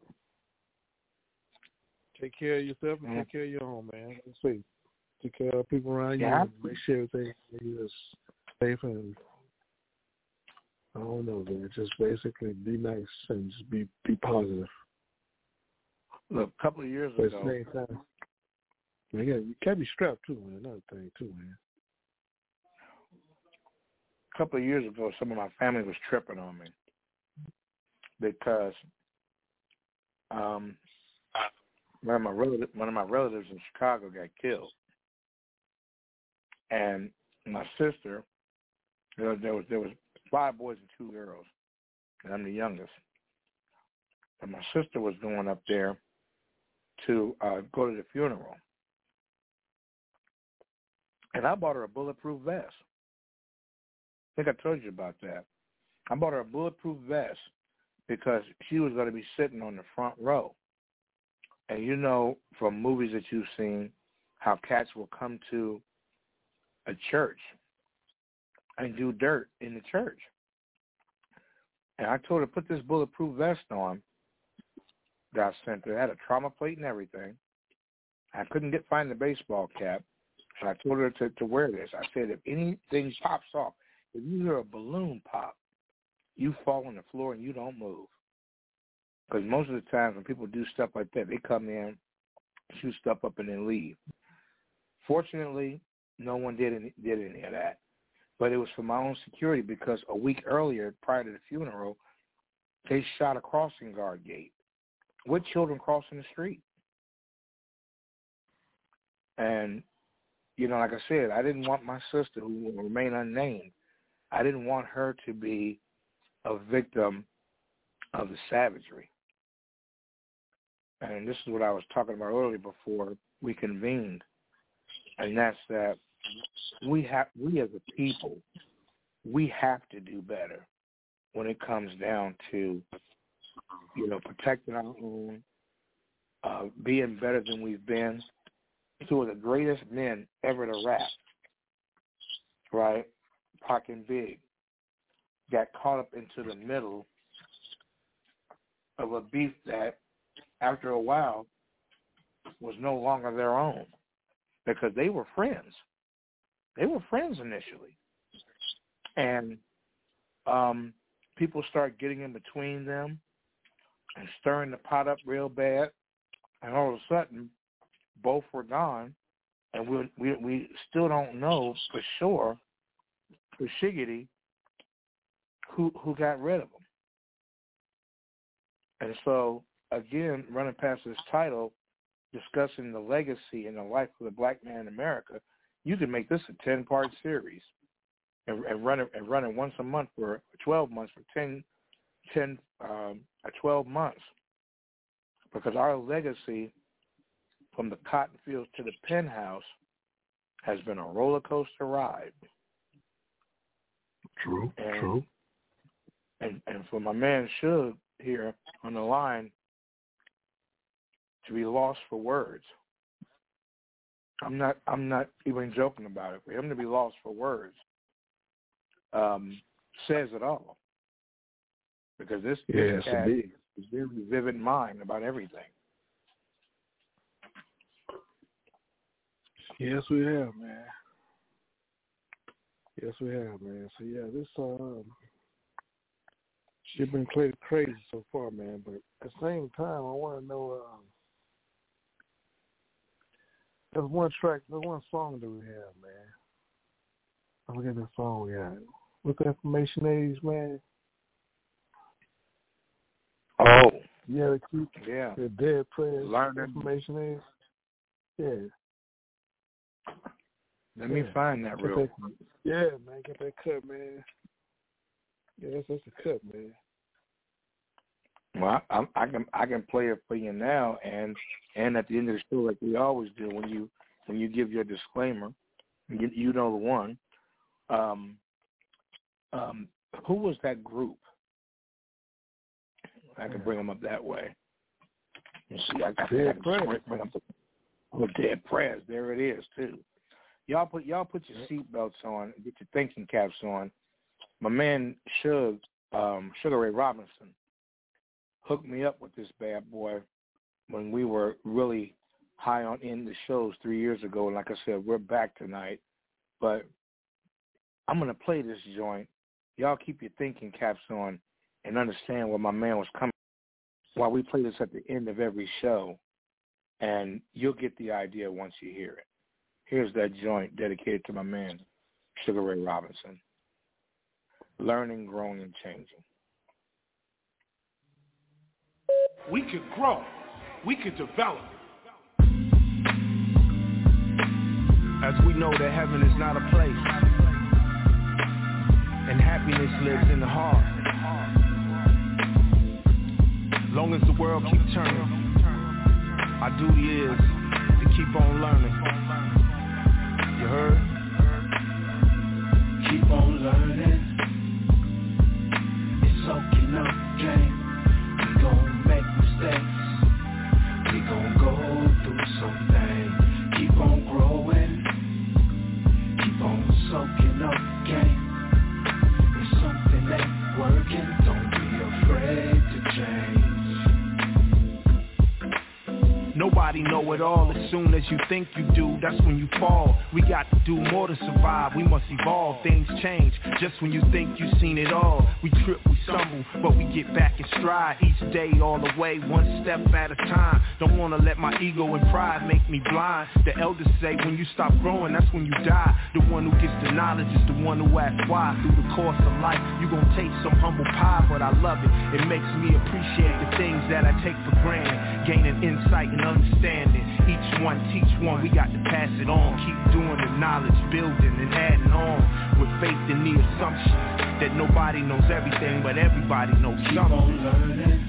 take care of yourself and take care of your home, man. Let's see. Take care of people around you and make sure everything is safe and I don't know, man. Just basically be nice and just be positive. Look, a couple of years ago. At the same time, you can't be strapped too, man. Another thing too, man. A couple of years ago, some of my family was tripping on me because one of my relatives in Chicago got killed, and my sister, there was 5 boys and 2 girls, and I'm the youngest. And my sister was going up there to go to the funeral, and I bought her a bulletproof vest. I think I told you about that. I bought her a bulletproof vest because she was going to be sitting on the front row. And from movies that you've seen, how cats will come to a church and do dirt in the church. And I told her, put this bulletproof vest on that I sent her. It had a trauma plate and everything. I couldn't find the baseball cap. And I told her to wear this. I said, if anything pops off, if you hear a balloon pop, you fall on the floor and you don't move. Because most of the times when people do stuff like that, they come in, shoot stuff up, and then leave. Fortunately, no one did any of that. But it was for my own security because a week earlier, prior to the funeral, they shot a crossing guard gate with children crossing the street. And, you know, like I said, I didn't want my sister, who will remain unnamed, I didn't want her to be a victim of the savagery. And this is what I was talking about earlier before we convened, and that's that we as a people, we have to do better when it comes down to, you know, protecting our own, being better than we've been. Two of the greatest men ever to rap, right, Pac and Big, got caught up into the middle of a beef that, after a while, was no longer their own because they were friends. They were friends initially. And people start getting in between them and stirring the pot up real bad. And all of a sudden, both were gone. And we still don't know for sure, for shiggity, who got rid of them. And so, again, running past this title, discussing the legacy and the life of the black man in America, you can make this a 10-part series and run it once a month for 12 months, for 12 months. Because our legacy from the cotton fields to the penthouse has been a roller coaster ride. True. And for my man Suge here on the line to be lost for words, I'm not even joking about it. For him to be lost for words says it all. Because this cat is very vivid mind about everything. Yes, we have, man. Yes, we have, man. So yeah, this shit been crazy so far, man. But at the same time, I want to know. There's one song that we have, man. I forget the song we had. What's the Information Age, man? Oh. Yeah, the Dead Prayers. Learning. Information Age. Yeah. Let me find that real quick. Yeah, man, get that cut, man. Yeah, that's a cut, man. Well, I can play it for you now, and at the end of the show, like we always do, when you give your disclaimer, you know the one. Who was that group? I can bring them up that way. You see, I got Dead Prayers. Dead Prayers. There it is too. Y'all put your seatbelts on, get your thinking caps on. My man Sugar Ray Robinson hooked me up with this bad boy when we were really high on in the shows 3 years ago. And like I said, we're back tonight. But I'm going to play this joint. Y'all keep your thinking caps on and understand where my man was coming while we play this at the end of every show. And you'll get the idea once you hear it. Here's that joint dedicated to my man, Sugar Ray Robinson. Learning, growing, and changing. We could grow. We could develop. As we know that heaven is not a place, and happiness lives in the heart. Long as the world keeps turning, our duty is to keep on learning. You heard? Keep on learning. It's okay, no game. We gon' make mistakes. We gon' go through some things. Keep on growing. Nobody know it all. As soon as you think you do, that's when you fall. We got to do more to survive. We must evolve. Things change just when you think you've seen it all. We trip, we stumble, but we get back in stride. Each day all the way, one step at a time. Don't wanna let my ego and pride make me blind. The elders say when you stop growing, that's when you die. The one who gets the knowledge is the one who asks why. Through the course of life, you gon' taste some humble pie, but I love it. It makes me appreciate the things that I take for granted. Gaining insight and understanding. Each one teach one, we got to pass it on. Keep doing the knowledge, building and adding on. With faith in the assumption that nobody knows everything, but everybody knows something. Keep on learning.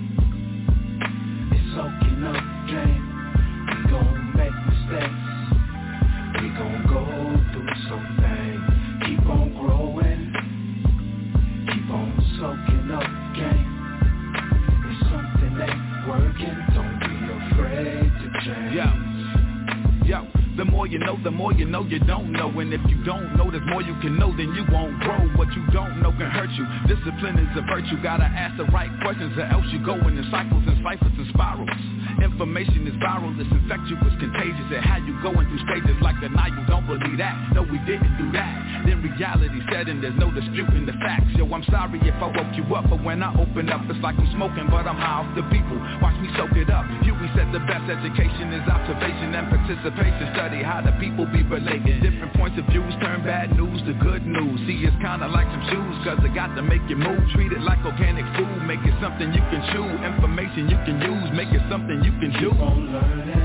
It's soaking up game. We gon' make mistakes. We gon' go through something. Keep on growing. Keep on soaking up game. If something ain't working, don't be afraid to change. Yo, the more you know you don't know. And if you don't know, there's more you can know, then you won't grow. What you don't know can hurt you. Discipline is a virtue. Gotta ask the right questions or else you go in cycles and ciphers and spirals. Information is viral, it's infectious, contagious. And how you going through stages like a night, you don't believe that. No, we didn't do that. Then reality set in, there's no disputing the facts. Yo, I'm sorry if I woke you up, but when I open up, it's like I'm smoking, but I'm high off the people. Watch me soak it up. Huey said the best education is observation and participation. Study how the people be relating. Different points of views turn bad news to good news. See, it's kinda like some shoes, cause they got to make you move. Treat it like organic food, make it something you can chew. Information you can use, make it something you can do. Keep on learning.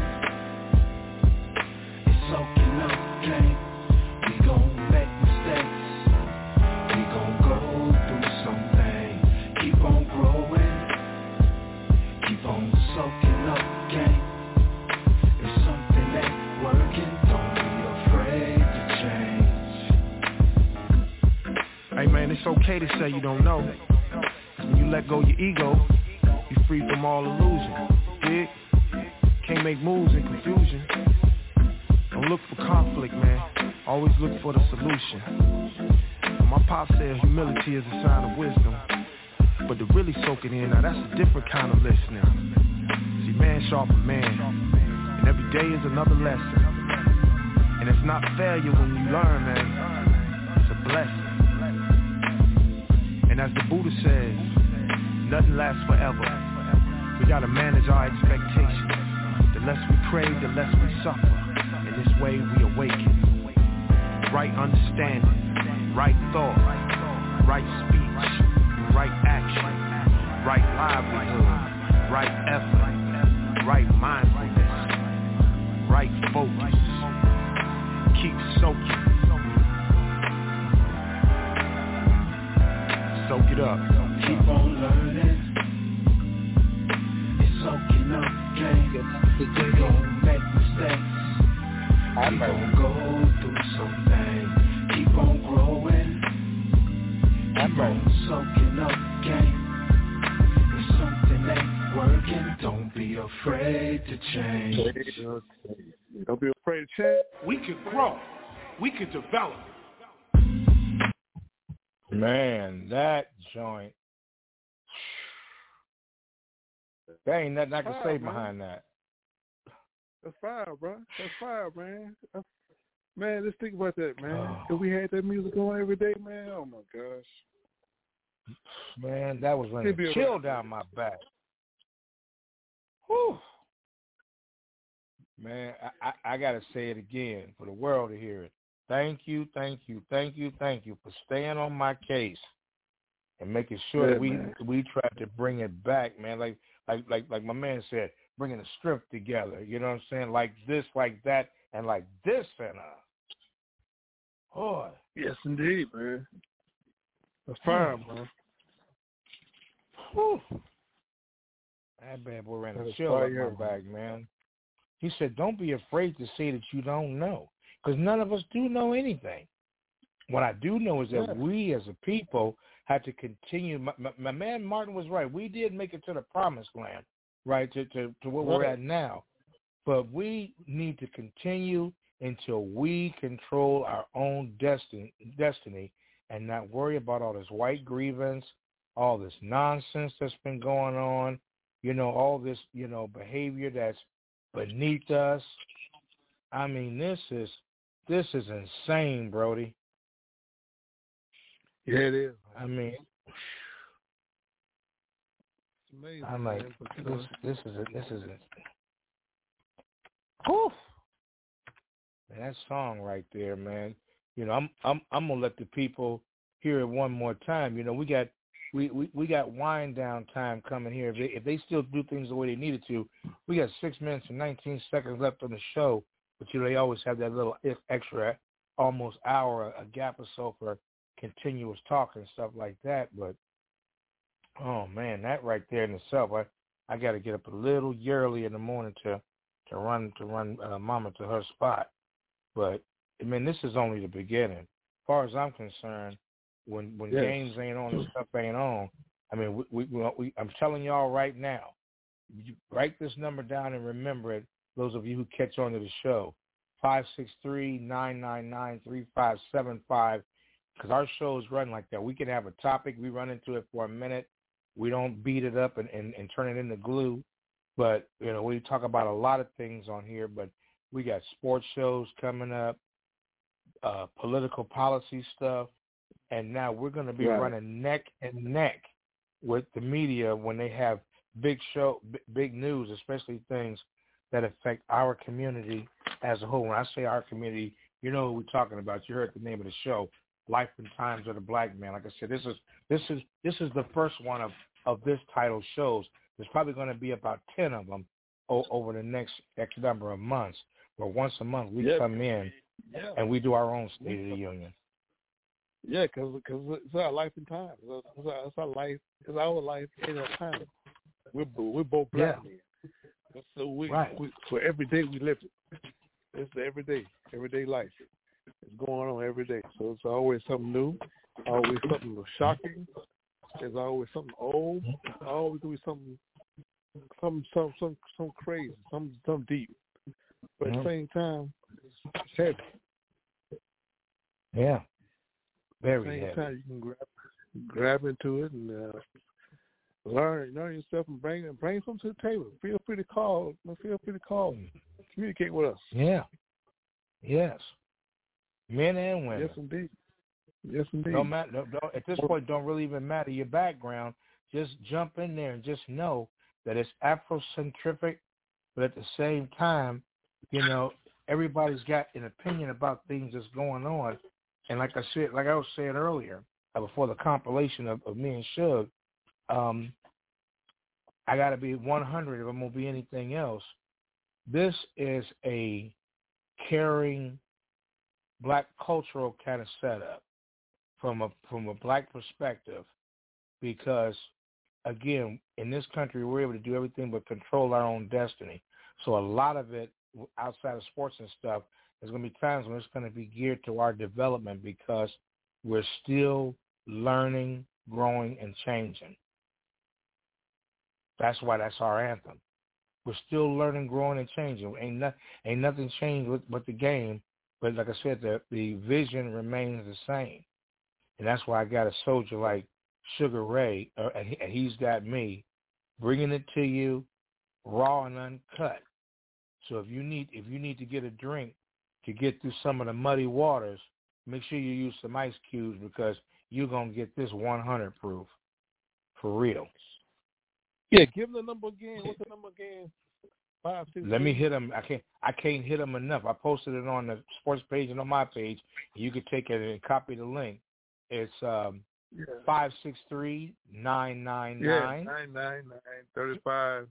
It's soaking up game. We gon' make mistakes. We gon' go through something. Keep on growing. Keep on soaking up game. If something ain't working, don't be afraid to change. Hey man, it's okay to say you don't know. When you let go your ego, you're free from all illusion. Dig? Can't make moves in confusion. Don't look for conflict, man. Always look for the solution. And my pop said humility is a sign of wisdom. But to really soak it in, now that's a different kind of listening. See, man sharpen man. And every day is another lesson. And it's not failure when you learn, man. It's a blessing. And as the Buddha says, nothing lasts forever. We gotta manage our expectations. The less we crave, the less we suffer. In this way we awaken. Right understanding, right thought, right speech, right action, right livelihood, right effort, right mindfulness, right focus. Keep soaking. Soak it up. Keep on learning. It's soaking up game. We gon' make mistakes. We gon' go through something. Keep on growing. Keep on soaking up game. If something ain't working, don't be afraid to change. Don't be afraid to change. We can grow. We can develop. Man, that joint. There ain't nothing I can say behind that. That's fire, bro. That's fire, man. Man, let's think about that, man. If we had that music on every day, man, oh my gosh. Man, that was running a chill down my back. Whew. Man, I got to say it again for the world to hear it. Thank you for staying on my case and making sure that we try to bring it back, man. Like my man said, bringing the strength together. You know what I'm saying? Like this, like that, and like this, and boy. Yes, indeed, man. That's fine, man. Whew. That bad boy ran a chill up my back, man. He said, don't be afraid to say that you don't know, because none of us do know anything. What I do know is that we as a people had to continue. My man Martin was right. We did make it to the promised land, right, to where we're at now. But we need to continue until we control our own destiny and not worry about all this white grievance, all this nonsense that's been going on, all this, behavior that's beneath us. I mean, this is insane, Brody. Yeah, it is. I mean, it's amazing. I'm like, man, this is it. Whew. Man, that song right there, man. You know, I'm gonna let the people hear it one more time. You know, we got wind down time coming here. If they still do things the way they needed to, we got 6 minutes and 19 seconds left on the show. But you know, they always have that little extra, almost hour, a gap or so for continuous talk and stuff like that. But oh man, that right there in itself, I got to get up a little early in the morning to run Mama to her spot. But I mean, this is only the beginning. As far as I'm concerned, when yes. games ain't on and stuff ain't on, I mean, we I'm telling y'all right now, you write this number down and remember it. Those of you who catch on to the show, 563-999-3575, because our shows run like that. We can have a topic, we run into it for a minute, we don't beat it up and turn it into glue. But you know, we talk about a lot of things on here. But we got sports shows coming up, political policy stuff, and now we're going to be running neck and neck with the media when they have big news, especially things that affect our community as a whole. When I say our community, you know who we're talking about. You heard the name of the show, Life and Times of the Black Man. Like I said, this is the first one of this title shows. There's probably going to be about 10 of them over the next X number of months. Where once a month we come in and we do our own State of the Union. Yeah, because it's our life and time. It's our life. It's our life in our time. We're both black men. So so every day we live it. It's the everyday life. It's going on every day. So it's always something new, always something shocking. There's always something old. Always do something crazy, something deep. But at the same time, it's heavy. Yeah. Very at the same heavy. time, you can grab into it and learn yourself and bring something to the table. Feel free to call. Communicate with us. Yeah. Yes. Men and women. Yes, indeed. Yes, indeed. Don't matter. Don't, at this point, don't really even matter your background. Just jump in there and just know that it's Afrocentric, but at the same time, you know, everybody's got an opinion about things that's going on. And like I was saying earlier, before the compilation of me and Suge, I got to be 100 if I'm going to be anything else. This is a caring black cultural kind of setup from a black perspective, because, again, in this country, we're able to do everything but control our own destiny. So a lot of it outside of sports and stuff, there's going to be times when it's going to be geared to our development because we're still learning, growing, and changing. That's why that's our anthem. We're still learning, growing, and changing. Ain't nothing changed with the game, but like I said, the vision remains the same. And that's why I got a soldier like Sugar Ray, and he's got me, bringing it to you raw and uncut. So if you need to get a drink to get through some of the muddy waters, make sure you use some ice cubes because you're going to get this 100 proof. For real. Yeah, give them the number again. What's the number again? 5, 6, Let me hit them. I can't hit them enough. I posted it on the sports page and on my page. You can take it and copy the link. It's 563-999. Yeah, 999-3575.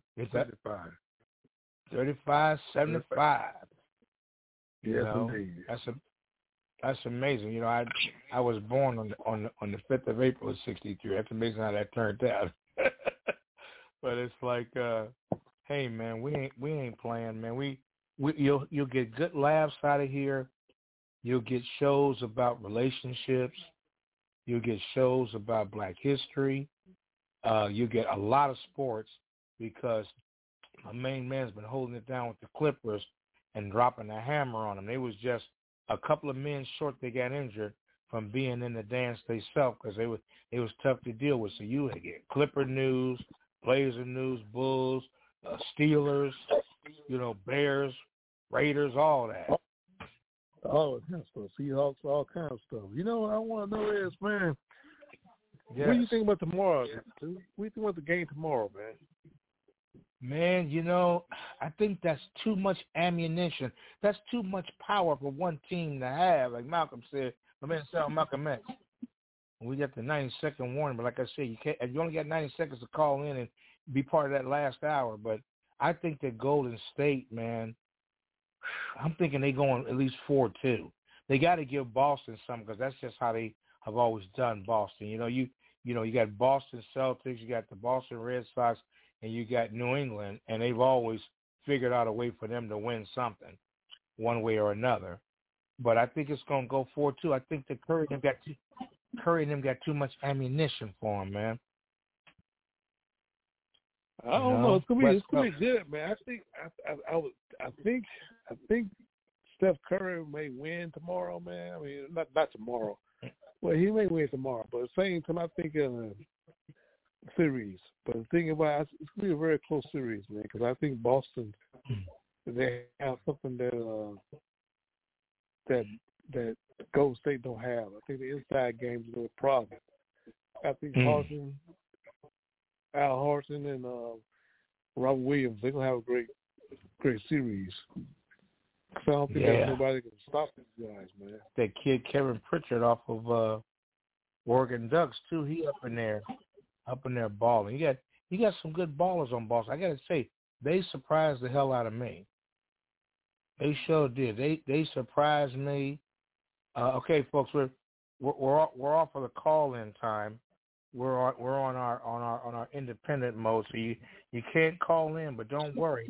3575. Yes, indeed. That's amazing. You know, I was born on the 5th of April of '63. That's amazing how that turned out. But it's like, hey man, we ain't playing, man. You'll get good laughs out of here. You'll get shows about relationships. You'll get shows about Black history. You'll get a lot of sports because my main man's been holding it down with the Clippers and dropping a hammer on them. They was just a couple of men short. They got injured from being in the dance themselves because it was tough to deal with. So you get Clipper news, Blazer news, Bulls, Steelers. Bears, Raiders, all that. All kind of stuff. Seahawks, all kind of stuff. What I want to know is, man, yes. What do you think about tomorrow? What do you think about the game tomorrow, man? Man, I think that's too much ammunition. That's too much power for one team to have. Like Malcolm said, my man said Malcolm X. We got the 90-second warning, but like I said, you only got 90 seconds to call in and be part of that last hour. But I think that Golden State, man, I'm thinking they going at least 4-2. They got to give Boston something because that's just how they have always done Boston. You got Boston Celtics, you got the Boston Red Sox, and you got New England, and they've always figured out a way for them to win something, one way or another. But I think it's going to go 4-2. I think that Curry and them got too much ammunition for him, man. I don't know. It's gonna be good, man. I think Steph Curry may win tomorrow, man. I mean, not tomorrow. Well, he may win tomorrow, but at the same time, I think in a series. But the thing about it's gonna be a very close series, man, because I think Boston they have something that Golden State don't have. I think the inside game is a problem. I think Harden, Al Horton, and Robert Williams, they're going to have a great series. So I don't think there's nobody that can stop these guys, man. That kid Kevin Pritchard off of Oregon Ducks, too, he up in there balling. You got some good ballers on Boston. I got to say, they surprised the hell out of me. They sure did. They surprised me. Okay, folks, we're off of the call-in time. We're on our independent mode, so you can't call in, but don't worry.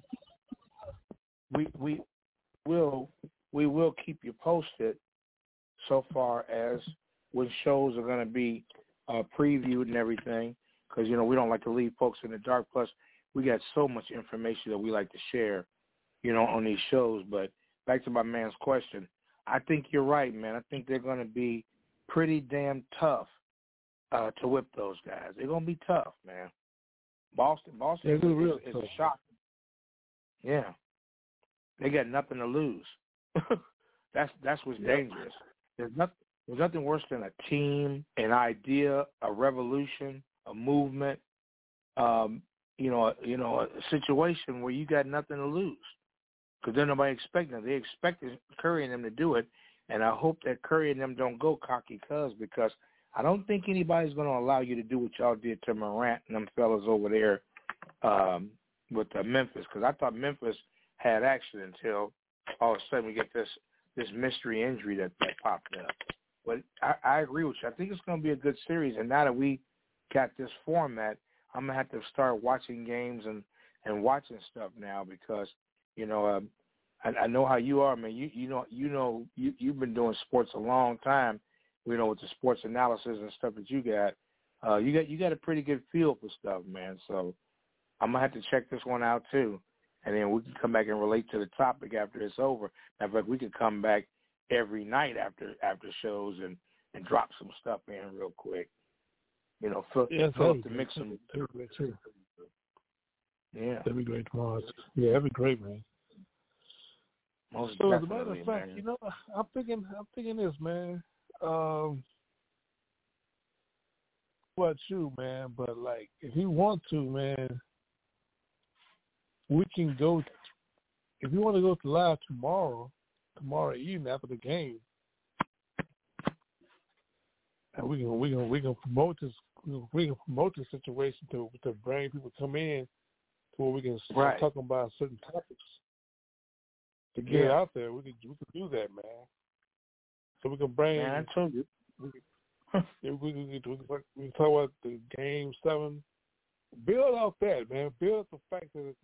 We will keep you posted so far as when shows are going to be previewed and everything, because we don't like to leave folks in the dark. Plus, we got so much information that we like to share, on these shows. But back to my man's question, I think you're right, man. I think they're going to be pretty damn tough to whip those guys. They're going to be tough, man. Boston is a shock. Yeah. They got nothing to lose. That's what's dangerous. There's nothing worse than a team, an idea, a revolution, a movement, a situation where you got nothing to lose. Because then nobody expecting it. They expected Curry and them to do it, and I hope that Curry and them don't go cocky because I don't think anybody's going to allow you to do what y'all did to Morant and them fellas over there with Memphis, because I thought Memphis had action until all of a sudden we get this mystery injury that popped up. But I agree with you. I think it's going to be a good series, and now that we got this format, I'm going to have to start watching games and watching stuff now because I know how you are, man. You've been doing sports a long time. With the sports analysis and stuff that you got a pretty good feel for stuff, man. So I'm gonna have to check this one out too, and then we can come back and relate to the topic after it's over. In fact, we could come back every night after shows and drop some stuff in real quick. Fill up the mix. Yeah, that'd be great tomorrow. Yeah, that'd be great, man. Most so definitely, as a matter of fact, man. I'm thinking this, man. What about you, man? But like, if you want to, man, we can go. If you want to go to live tomorrow evening after the game, and we can promote this. We can promote this situation to bring people come in to where we can start talking about certain topics to get it out there. We can do that, man. So we can bring. Man, I told you. We can talk about the Game 7. Build off that, man. Build the fact that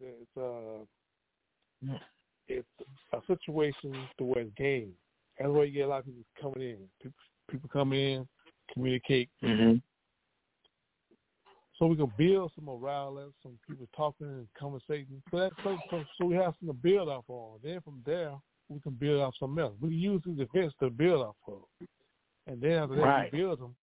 it's a situation to where it's game. That's why you get a lot of people coming in. People come in, communicate. Mm-hmm. So we can build some morale and some people talking and conversating. So we have something to build off on. Then from there, we can build off something else. We can use these events to build off of. And then after that, we build them.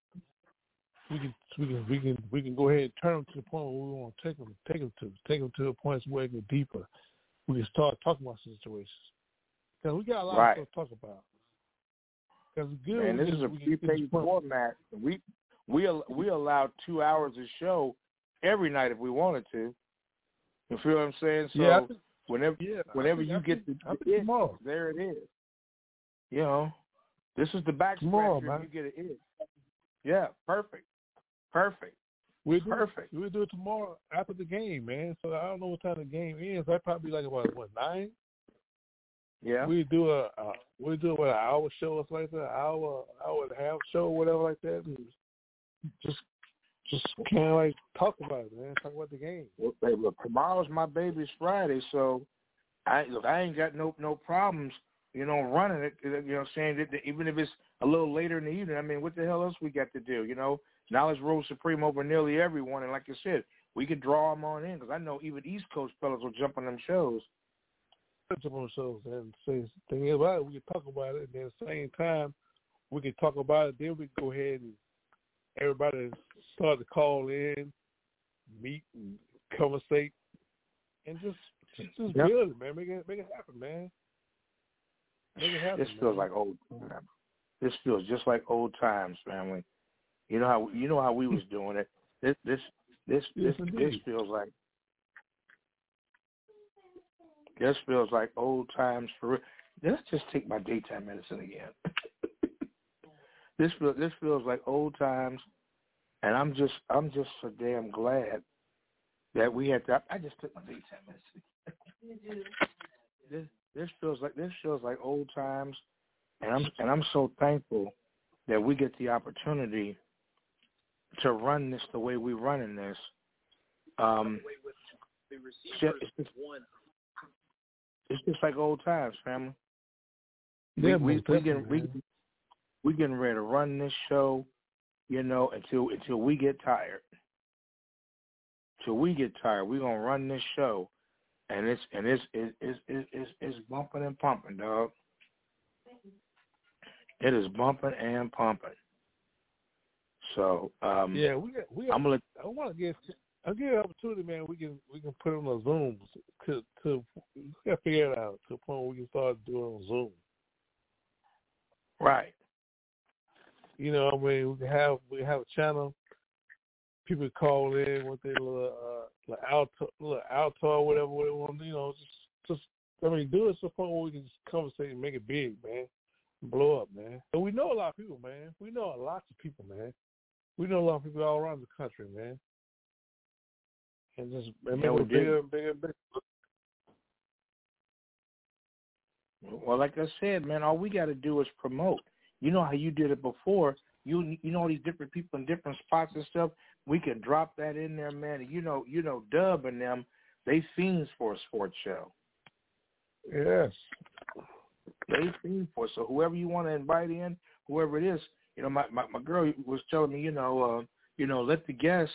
We can go ahead and turn them to the point where we want to take them to the points where it go deeper. we can start talking about situations. Because we got a lot of stuff to talk about. Because good. Man, this is a free-page format. We allowed 2 hours of show every night if we wanted to. You feel what I'm saying? So whenever you get the itch, there it is. You know, this is the back scratcher. You get an itch. Yeah, perfect. We'll do it tomorrow after the game, man. So I don't know what time the game is. That probably like about 9? Yeah. We do an hour show or something like that, hour and a half show or whatever like that. And just kind of like talk about it, man. Talk about the game. Well, look, tomorrow's my baby's Friday, so I ain't got no problems, running it. Saying that even if it's a little later in the evening. I mean, what the hell else we got to do? Knowledge rose supreme over nearly everyone, and like I said, we could draw them on in because I know even East Coast fellas will jump on them shows. Jump on shows and say the thing about it. We can talk about it, and then at the same time, we can talk about it. Then we can go ahead and everybody start to call in, meet, and conversate, and just build it, man. Make it happen, man. Make it happen. This feels like old times. This feels just like old times, family. You know how we was doing it. This feels like old times for real. Let's just take my daytime medicine again. This feels like old times, and I'm just so damn glad that we had to. I just took my daytime medicine. This feels like old times, and I'm so thankful that we get the opportunity to run this the way we're running this. It's just like old times, family. Yeah, we getting ready to run this show, until we get tired. Till we get tired, we're gonna run this show, and it's bumping and pumping, dog. It is bumping and pumping. So I want to give an opportunity, man. We can put on the Zooms to we gotta figure it out to a point where we can start doing on Zoom. Right. We have a channel. People call in with their little alto or whatever they want. Do it to a point where we can just conversate and make it big, man. Blow up, man. And we know a lot of people, man. We know lots of people, man. We know a lot of people all around the country, man. And just make it bigger and bigger and bigger. Well, like I said, man, all we got to do is promote. You know how you did it before. You know all these different people in different spots and stuff. We can drop that in there, man. And Dub and them, they fiends for a sports show. Yes. They fiend for it. So whoever you want to invite in, whoever it is, my girl was telling me, let the guests,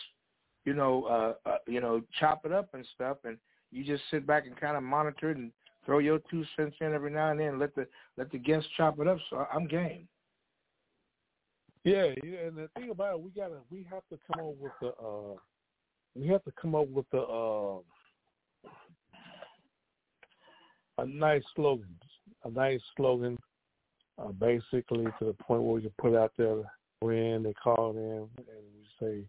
chop it up and stuff, and you just sit back and kind of monitor it and throw your 2 cents in every now and then. Let the guests chop it up. So I'm game. Yeah, and the thing about it, we have to come up with a nice slogan, basically to the point where we can put out there when they call in and we say,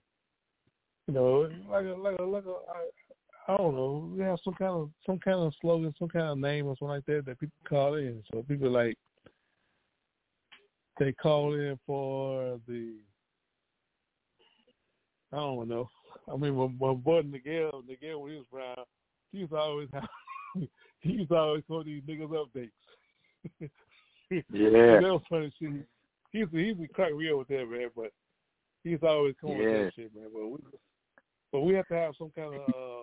I don't know, we have some kind of slogan, some kind of name or something like that people call in. So people they call in for I don't know. I mean, when Bud Nigel when he was around, he used to always call these niggas updates. Yeah. That was funny shit. He used to crack real with that, man, but he's always coming with that shit, man. But we have to have some kind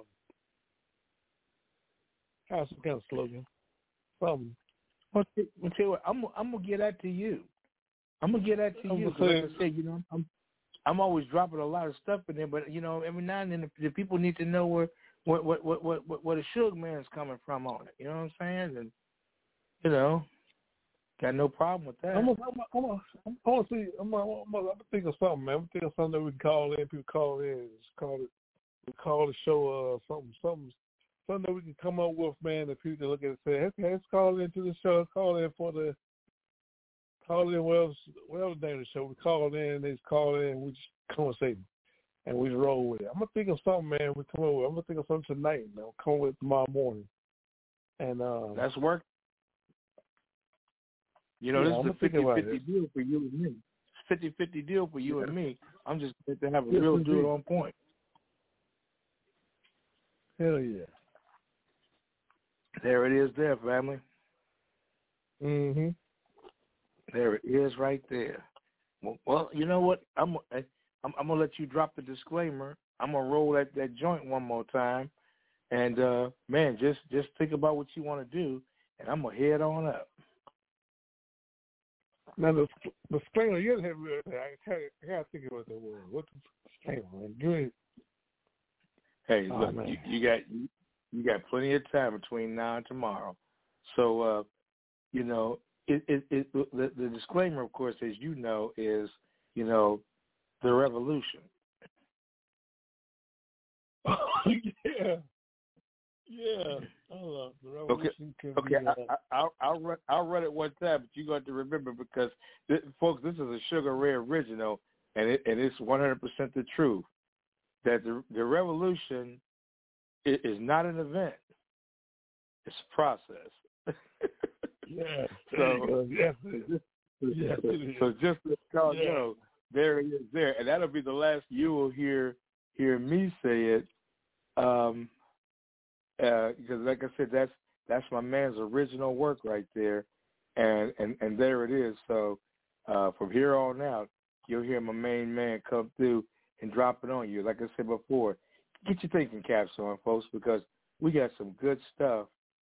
of slogan. Something. I'll tell you what, I'm gonna get that to you. Like I said, I'm always dropping a lot of stuff in there, but every now and then the people need to know where the Suge Man's coming from on it. You know what I'm saying? And got no problem with that. I'm gonna think of something, man. I'm think of something that we can call in. People call in. We call the show something something we can come up with, man, that people look at and say, okay, let's call into the show. Call in well, the name of the show. We call in, they just call in, and we just conversate, and we roll with it. I'm going to think of something, man, I'm going to think of something tonight, man. I'll come with it tomorrow morning. And that's work. You know, this is a 50-50 deal for you and me. It's a 50-50 deal for you and me. I'm just going to have a real dude on point. Hell yeah. There it is there, family. Mm-hmm. There it is right there. Well, you know what? I'm gonna let you drop the disclaimer. I'm gonna roll that joint one more time, and man, just think about what you want to do, and I'm gonna head on up. Now the disclaimer, you gotta have. I gotta think about the word. What's the disclaimer? Good. Hey, look, you got plenty of time between now and tomorrow, so you know. The disclaimer, of course, as you know, is, you know, the revolution. Yeah. The revolution. Okay. I'll run it one time, but you got to remember because, folks, this is a Sugar Ray original, and it's 100% the truth. That the revolution is not an event; it's a process. Yeah. So so just to y'all know, there it is there, and that'll be the last you will hear me say it, because like I said, that's my man's original work right there, and there it is. So from here on out, you'll hear my main man come through and drop it on you. Like I said before, get your thinking caps on, folks, because we got some good stuff.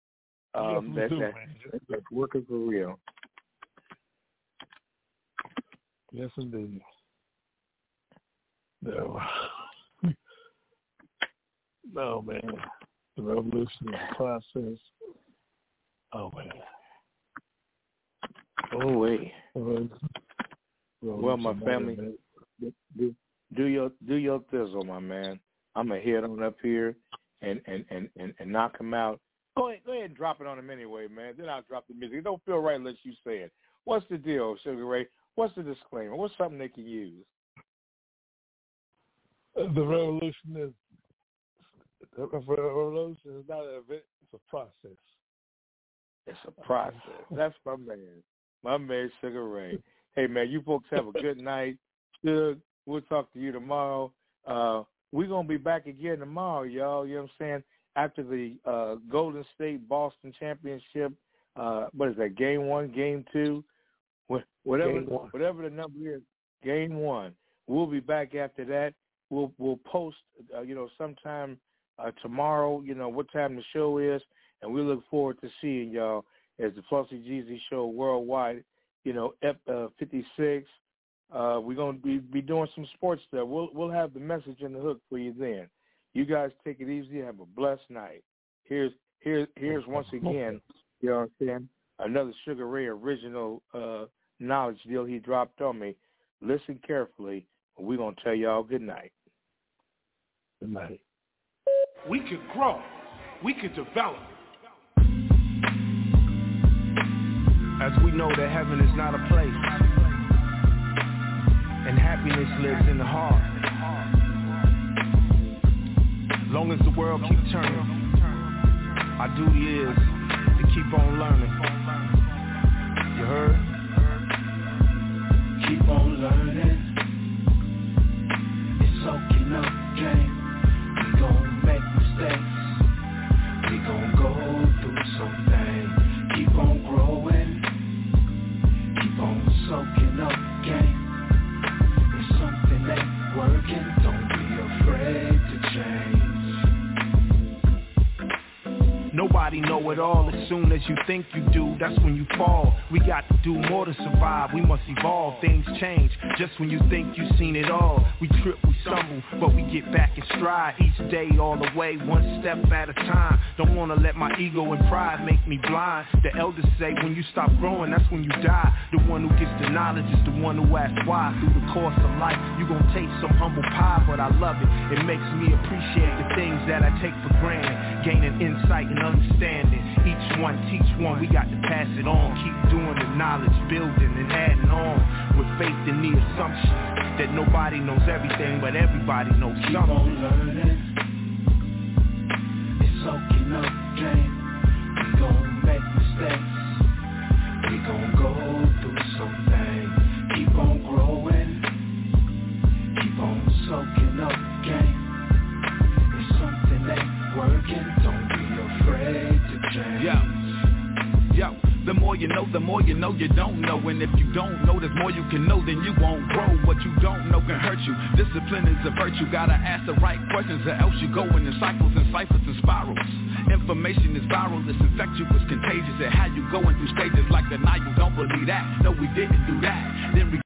That's working for real. Yes, indeed. No, man. The revolution process. Oh, man. Oh, wait. Well, my family, do your thizzle, my man. I'm going to head on up here and knock him out. Go ahead and drop it on him anyway, man. Then I'll drop the music. It don't feel right unless you say it. What's the deal, Sugar Ray? What's the disclaimer? What's something they can use? The revolution is not an event. It's a process. It's a process. That's my man. My man, Sugar Ray. Hey, man, you folks have a good night. We'll talk to you tomorrow. We're going to be back again tomorrow, y'all. You know what I'm saying? After the Golden State Boston Championship, what is that? Game 1, Game 2, whatever the number is. Game 1. We'll be back after that. We'll post, sometime tomorrow. What time the show is, and we look forward to seeing y'all as the Flossy Jeezy Show worldwide. 56. We're gonna be doing some sports stuff. We'll have the message in the hook for you then. You guys take it easy. Have a blessed night. Here's once again, you know what I'm saying, another Sugar Ray original knowledge deal he dropped on me. Listen carefully. We're going to tell y'all good night. Good night. We can grow. We can develop. As we know that heaven is not a place, and happiness lives in the heart. Long as the world keeps turning, our duty is to keep on learning. You heard? Keep on learning. It's soaking up game. We gon' make mistakes. We gon' go through some things. Keep on growing. Keep on soaking up game. If something ain't working, don't be afraid to change. Nobody know what it all as soon as you think you do. That's when you fall. We got to do more to survive. We must evolve. Things change just when you think you've seen it all. We trip, we stumble, but we get back in stride. Each day all the way, one step at a time. Don't wanna let my ego and pride make me blind. The elders say when you stop growing, that's when you die. The one who gets the knowledge is the one who asks why. Through the course of life, you gon' taste some humble pie, but I love it. It makes me appreciate the things that I take for granted. Gaining insight and understanding. Each one teach one, we got to pass it on. Keep doing the knowledge, building and adding on. With faith in the assumption that nobody knows everything, but everybody knows something. Keep on learning. It's soaking up game. We gon' make mistakes. We gon' go through some things. Keep on growing. Keep on soaking up game. If something ain't working, don't be afraid to change. Yo, the more you know you don't know. And if you don't know, there's more you can know, then you won't grow. What you don't know can hurt you. Discipline is a virtue. Gotta ask the right questions or else you go in cycles and ciphers and spirals. Information is viral, it's infectious, contagious. And how you going through stages like the Nile, don't believe that. No, we didn't do that.